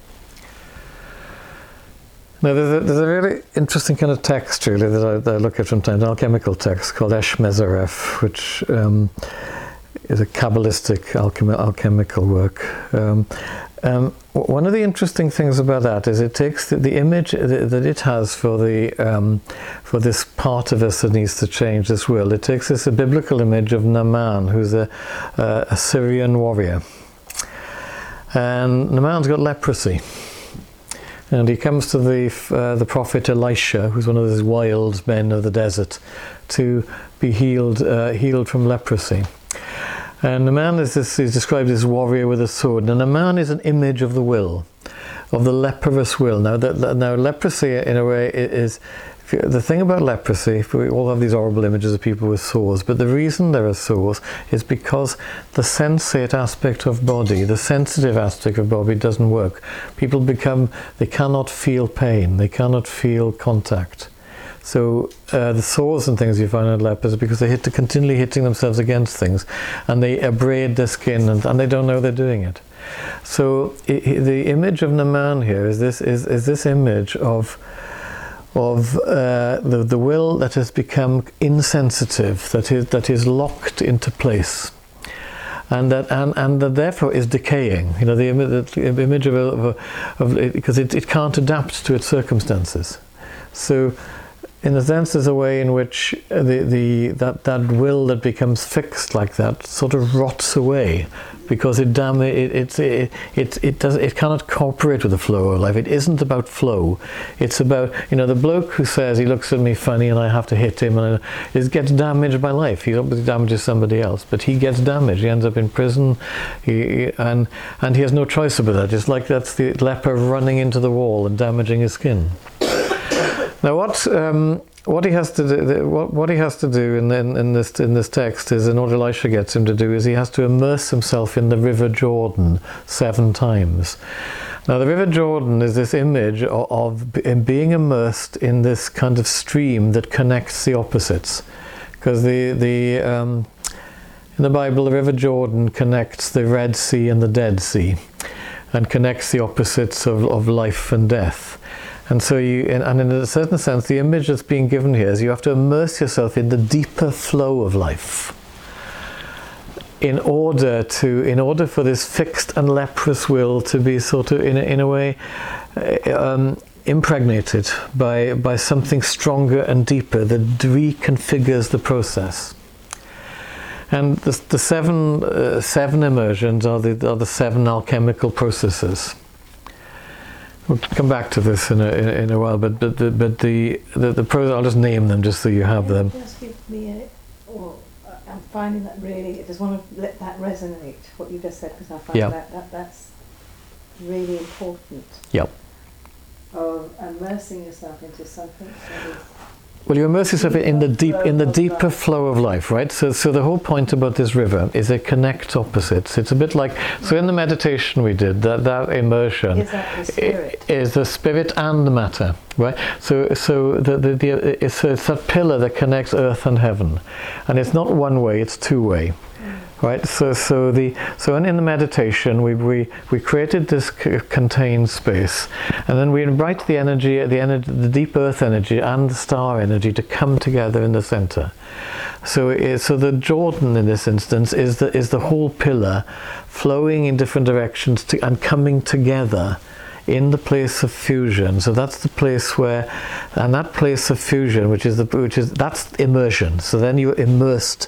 Now, there's a really interesting kind of text, really, that I look at from time to time, alchemical text called Esh Mezaref, which is a Kabbalistic alchemical work. One of the interesting things about that is it takes the image that it has for this part of us that needs to change this world. It takes a biblical image of Naaman, who's a Syrian warrior. And Naaman's got leprosy. And he comes to the prophet Elisha, who's one of those wild men of the desert, to be healed from leprosy. And Naaman is described as a warrior with a sword. Now Naaman is an image of the will, of the leprous will. Now leprosy, in a way, is the thing about leprosy. We all have these horrible images of people with sores, but the reason there are sores is because the sensate aspect of body, the sensitive aspect of body, doesn't work. People they cannot feel pain, they cannot feel contact. So the sores and things you find in lepers are because they're continually hitting themselves against things, and they abrade their skin, and they don't know they're doing it. So the image of Naaman here is this image of the will that has become insensitive, that is locked into place, and that therefore is decaying. You know, the image of because it can't adapt to its circumstances. So, in a sense, there's a way in which that will that becomes fixed like that sort of rots away, because it cannot cooperate with the flow of life. It isn't about flow. It's about, the bloke who says he looks at me funny and I have to hit him, and gets damaged by life. He obviously damages somebody else, but he gets damaged. He ends up in prison, and he has no choice about that. It's like that's the leper running into the wall and damaging his skin. Now, what he has to do in this text is, and what Elisha gets him to do, is he has to immerse himself in the River Jordan 7 times. Now, the River Jordan is this image of being immersed in this kind of stream that connects the opposites, because in the Bible, the River Jordan connects the Red Sea and the Dead Sea, and connects the opposites of life and death. And so in a certain sense, the image that's being given here is you have to immerse yourself in the deeper flow of life in order for this fixed and leprous will to be sort of, in a way, impregnated by something stronger and deeper that reconfigures the process. And the seven immersions are the 7 alchemical processes. We'll come back to this in a while, but the pros, I'll just name them just so you have them. Just give me I'm finding that really, I just want to let that resonate, what you just said, because I find that's really important. Yep. Of immersing yourself into something that is. Well, you immerse yourself in the deeper flow of life, right? So the whole point about this river is it connects opposites. It's a bit like, so in the meditation we did, that immersion is the spirit and the matter, right? So it's that pillar that connects earth and heaven, and it's not one way; it's 2 way. Right, so in the meditation we created this contained space, and then we invite the deep earth energy and the star energy to come together in the center. So the Jordan in this instance is the whole pillar flowing in different directions and coming together in the place of fusion. So that's the place and that place of fusion, which is that's immersion. So then you're immersed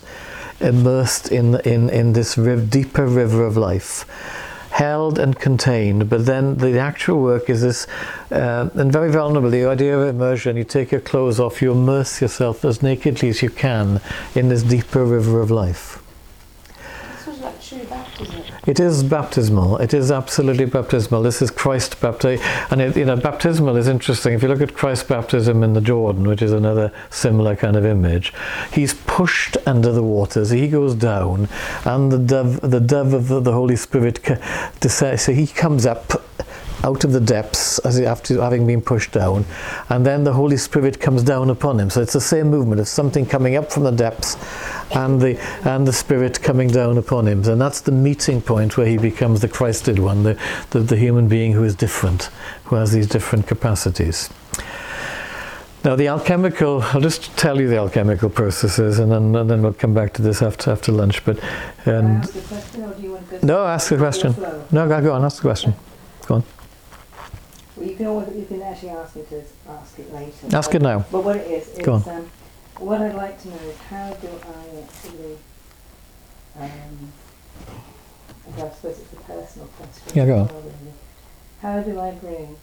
in this deeper river of life, held and contained. But then the actual work is this, and very vulnerable, the idea of immersion. You take your clothes off, you immerse yourself as nakedly as you can in this deeper river of life. This was like true baptism. It is baptismal. It is absolutely baptismal. This is Christ baptism, and baptismal is interesting. If you look at Christ's baptism in the Jordan, which is another similar kind of image, he's pushed under the waters. He goes down, and the dove of the Holy Spirit descends. So he comes up out of the depths after having been pushed down, and then the Holy Spirit comes down upon him. So it's the same movement of something coming up from the depths and the Spirit coming down upon him. And that's the meeting point where he becomes the Christed one, the human being who is different, who has these different capacities. Now I'll just tell you the alchemical processes, and then we'll come back to this after lunch. But Can I ask a question, or do you want to go? No, ask the question. No, go on, ask the question. Go on. Well, you can actually ask me to ask it later. Ask it now. But what it is, Go on. What I'd like to know is how do I actually I suppose it's a personal question. Yeah, go on. How do I bring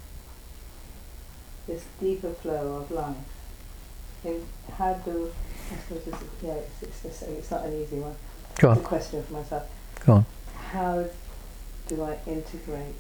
this deeper flow of life? I suppose it's not an easy one. Go on. It's a question for myself. Go on. How do I integrate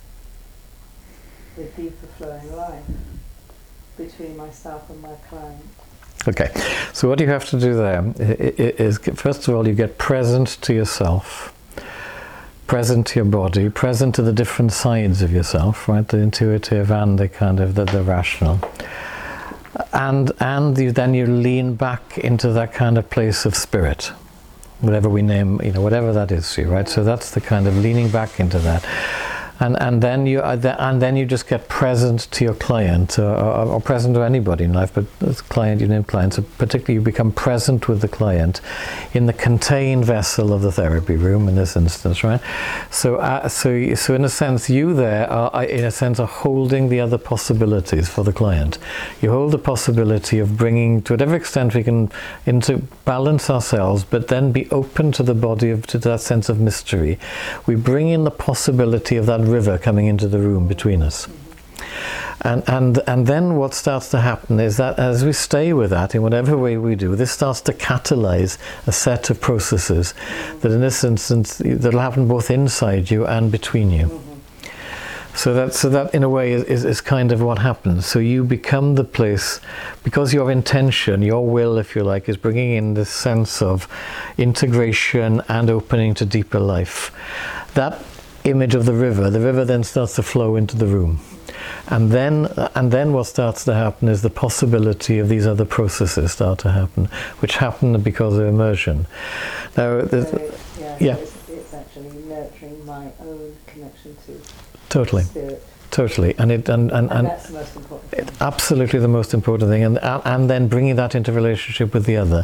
the deeper flowing life between myself and my client? Okay, so what you have to do there is, first of all, you get present to yourself, present to your body, present to the different sides of yourself, right? The intuitive and the kind of the rational. And then you lean back into that kind of place of spirit, whatever we name, whatever that is to you, right? So that's the kind of leaning back into that. And then you just get present to your client, or present to anybody in life, but as client, you name client. So particularly, you become present with the client in the contained vessel of the therapy room in this instance, right? So in a sense, you there are holding the other possibilities for the client. You hold the possibility of bringing, to whatever extent we can, into balance ourselves, but then be open to the body, to that sense of mystery. We bring in the possibility of that river coming into the room between us. And then what starts to happen is that as we stay with that in whatever way we do, this starts to catalyze a set of processes that in this instance that'll happen both inside you and between you. So that in a way is kind of what happens. So you become the place, because your intention, your will, if you like, is bringing in this sense of integration and opening to deeper life. That image of the river then starts to flow into the room. And then what starts to happen is the possibility of these other processes start to happen, which happen because of immersion. Now, it's actually nurturing my own connection to spirit. Totally, and that's the most important thing. Absolutely the most important thing, and then bringing that into relationship with the other,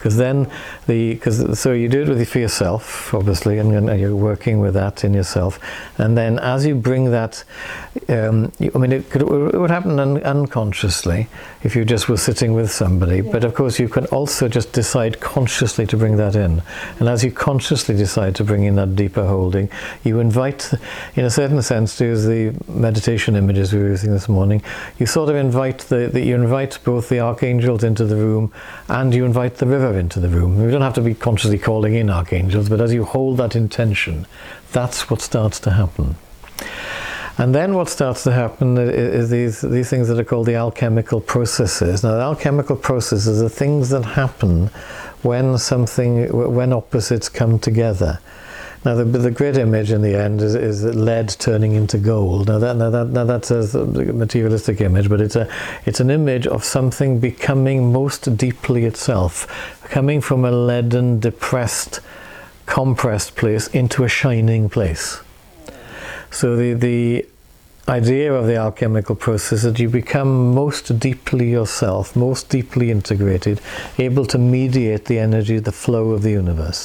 so you do it for yourself, obviously, and you're working with that in yourself, and then as you bring that, it would happen unconsciously if you just were sitting with somebody, but of course you can also just decide consciously to bring that in, and as you consciously decide to bring in that deeper holding, you invite, in a certain sense, to use the meditation images we were using this morning, you sort of invite you invite both the archangels into the room and you invite the river into the room. You don't have to be consciously calling in archangels, but as you hold that intention, that's what starts to happen. And then what starts to happen is these things that are called the alchemical processes. Now, the alchemical processes are things that happen when opposites come together. Now, the grid image in the end is lead turning into gold. Now that's a materialistic image, but it's an image of something becoming most deeply itself, coming from a leaden, depressed, compressed place into a shining place. So the idea of the alchemical process is that you become most deeply yourself, most deeply integrated, able to mediate the energy, the flow of the universe.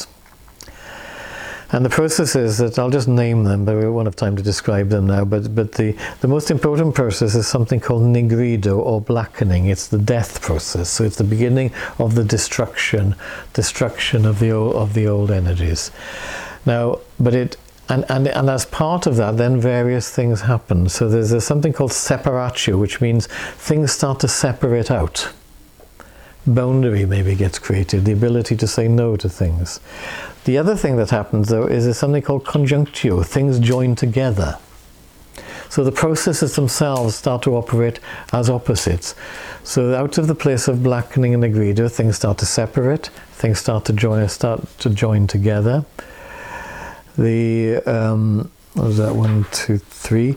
And the processes that I'll just name them, but we won't have time to describe them now. But the most important process is something called nigrido, or blackening. It's the death process. So it's the beginning of the destruction of the old energies. Now, and as part of that, then various things happen. So there's something called separatio, which means things start to separate out. Boundary maybe gets created, the ability to say no to things. The other thing that happens, though, is there's something called conjunctio, things join together. So the processes themselves start to operate as opposites. So out of the place of blackening and nigrido, things start to separate, things start to join together. What was that? 1, 2, 3.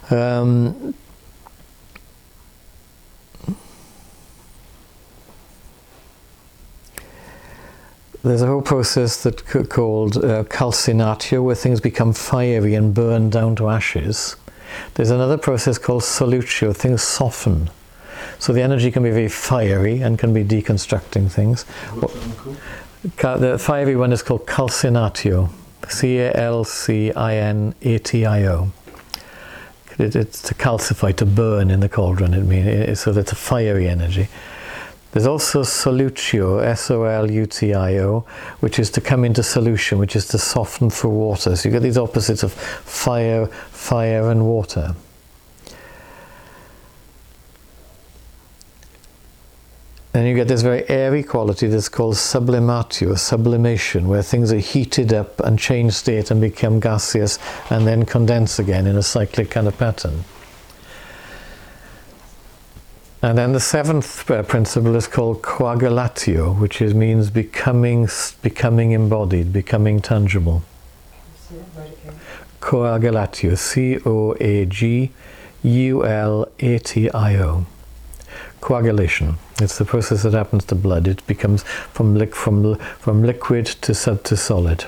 There's a whole process called calcinatio, where things become fiery and burn down to ashes. There's another process called solutio, things soften. So the energy can be very fiery and can be deconstructing things. What's that one called? The fiery one is called calcinatio, calcinatio. It's to calcify, to burn in the cauldron, so that's a fiery energy. There's also solutio, S-O-L-U-T-I-O, which is to come into solution, which is to soften through water. So you get these opposites of fire and water. Then you get this very airy quality that's called sublimatio, sublimation, where things are heated up and change state and become gaseous and then condense again in a cyclic kind of pattern. And then the seventh principle is called coagulatio, which means becoming embodied, becoming tangible. Coagulatio, C-O-A-G-U-L-A-T-I-O. Coagulation. It's the process that happens to blood. It becomes from liquid to solid.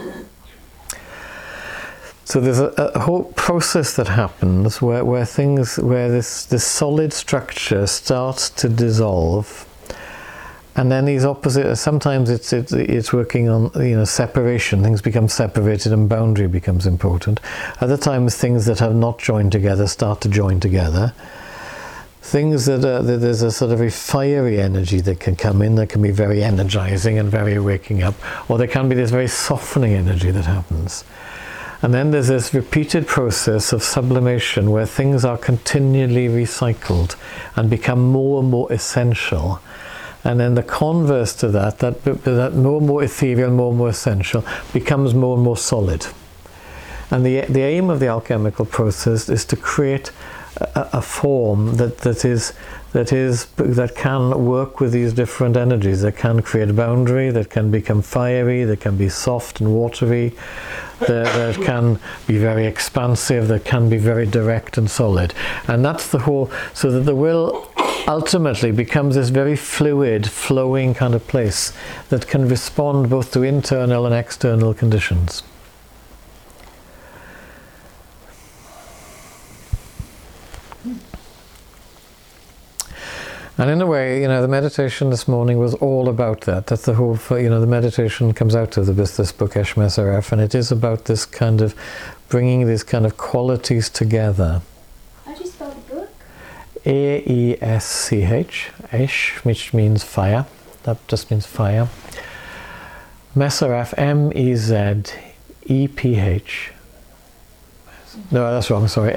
So there's a whole process that happens where this solid structure starts to dissolve, and then these opposite. Sometimes it's working on separation. Things become separated, and boundary becomes important. Other times, things that have not joined together start to join together. Things that there's a sort of a fiery energy that can come in, that can be very energizing and very waking up, or there can be this very softening energy that happens. And then there's this repeated process of sublimation where things are continually recycled and become more and more essential. And then the converse to that more and more ethereal, more and more essential, becomes more and more solid. And the aim of the alchemical process is to create a form that can work with these different energies, that can create boundary, that can become fiery, that can be soft and watery, that can be very expansive, that can be very direct and solid. And that's the whole, so that the will ultimately becomes this very fluid, flowing kind of place that can respond both to internal and external conditions. And in a way, the meditation this morning was all about that. That's the whole, the meditation comes out of this book, Esh Meseref, and it is about this kind of bringing these kind of qualities together. How do you spell the book? A-E-S-C-H, Esh, which means fire. That just means fire. Meseref, M-E-Z-E-P-H. No, that's wrong, sorry.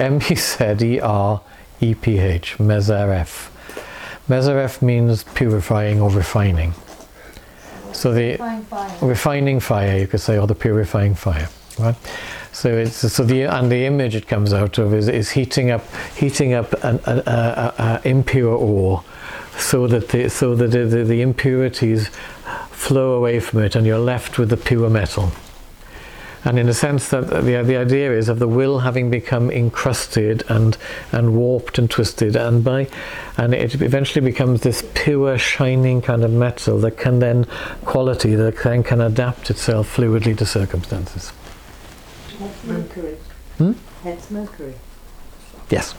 M-E-Z-E-R-E-P-H, Meseref. Meseref means purifying or refining. So the refining fire, you could say, or the purifying fire, right? So the image it comes out of is heating up an impure ore, so that the impurities flow away from it, and you're left with the pure metal. And in a sense that the idea is of the will having become encrusted and warped and twisted, and it eventually becomes this pure shining kind of metal that can then can adapt itself fluidly to circumstances. Hence Mercury. Hence Mercury. Yes.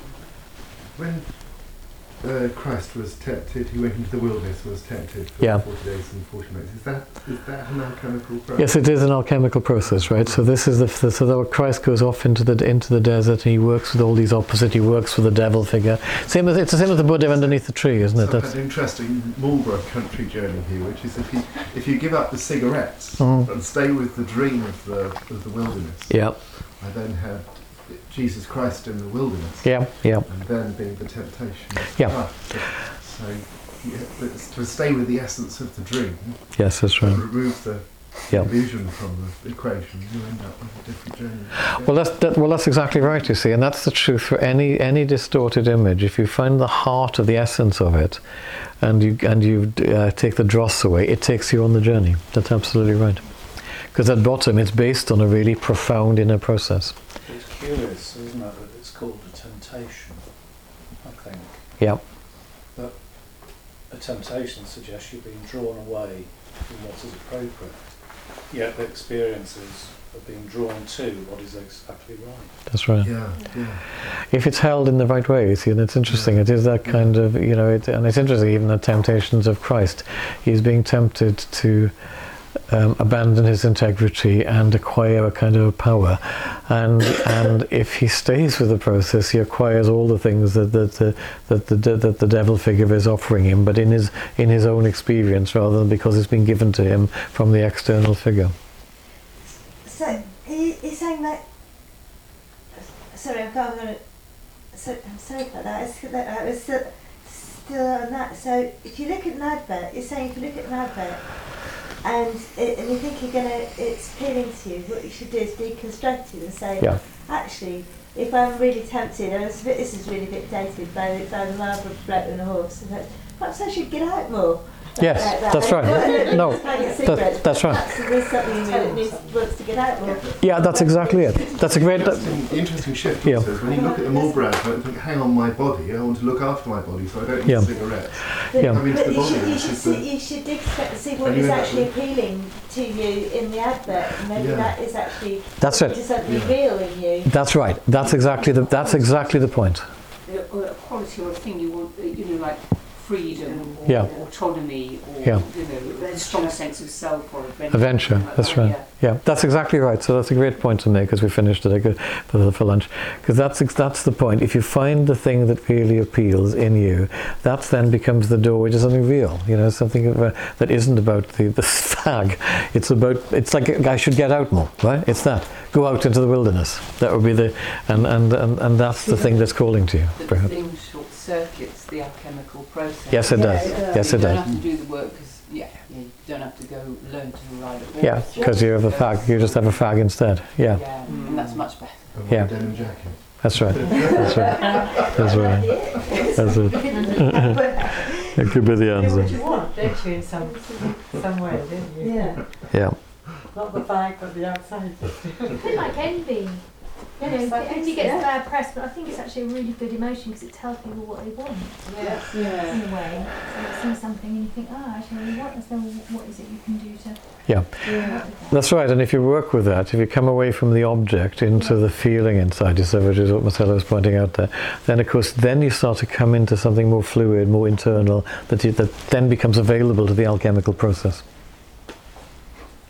When Christ was tempted, he went into the wilderness, was tempted for 40 days and 40 nights. Is that an alchemical process? Yes, it is an alchemical process, right? So this is so Christ goes off into the desert, and he works with all these opposites. He works with the devil figure. It's the same as the Buddha underneath the tree, isn't it? That's an interesting Marlborough country journey here, which is if you give up the cigarettes and stay with the dream of the wilderness. Yeah. I then had Jesus Christ in the wilderness. Yeah. And then being the temptation. Yeah. So it's to stay with the essence of the dream. Yes, that's right. Remove the illusion from the equation. You end up with a different journey. Well, that's exactly right. You see, and that's the truth for any distorted image. If you find the heart of the essence of it, and you take the dross away, it takes you on the journey. That's absolutely right. Because at bottom, it's based on a really profound inner process. It's curious, isn't it, that it's called a temptation, I think. Yeah. But a temptation suggests you're being drawn away from what is appropriate. Yet the experiences are being drawn to what is exactly right. That's right. Yeah. If it's held in the right way, you see, and it's interesting. It is that kind of, and it's interesting, even the temptations of Christ. He's being tempted to abandon his integrity and acquire a kind of a power, and if he stays with the process, he acquires all the things that the devil figure is offering him, but in his own experience, rather than because it's been given to him from the external figure. So he's saying that. Sorry, I'm sorry about that. I was still on that. So if you look at an advert, you're saying if you look at an advert and you think it's appealing to you, what you should do is deconstruct it and say, actually, if I'm really tempted, and this is really a bit dated by the Marlborough bloke and a horse, perhaps I should get out more. Yes, that's right. No, that's right. Yeah, that's exactly it. That's a great... Interesting shift also is when you look at the Marlborough advert and think, hang on, my body, I want to look after my body, so I don't need cigarettes. But you should see what is actually appealing to you in the advert, and maybe that is actually something real in you. That's right. That's exactly the point. Or a quality or a thing you want, like freedom or autonomy or a strong sense of self or adventure. That's right. Yeah, that's exactly right. So that's a great point to make as we finished it for lunch, because that's the point. If you find the thing that really appeals in you, that then becomes the doorway to something real. Something that isn't about the fag. It's like I should get out more, right? It's that. Go out into the wilderness. That would be and that's the thing that's calling to you. The thing short circuits the alchemical process. Yes, it does. Yes, it does. You don't have to do the work because you don't have to go learn to ride a horse. Yeah, because you have a fag. You just have a fag instead. Yeah. And that's much better. Yeah. Denim jacket. That's right. That's right. That's right. That's it. It could be the answer. What you want, don't you, in some way, don't you? Yeah. Yeah. Not the bag, but the outside. A bit like envy. Envy gets bad press, but I think it's actually a really good emotion because it tells people what they want. Yeah. In a way. So you see something and you think, actually, I really want this, then what is it you can do to... Yeah. That's right, and if you work with that, if you come away from the object into the feeling inside yourself, which is what Marcella was pointing out there, then of course, then you start to come into something more fluid, more internal, that then becomes available to the alchemical process.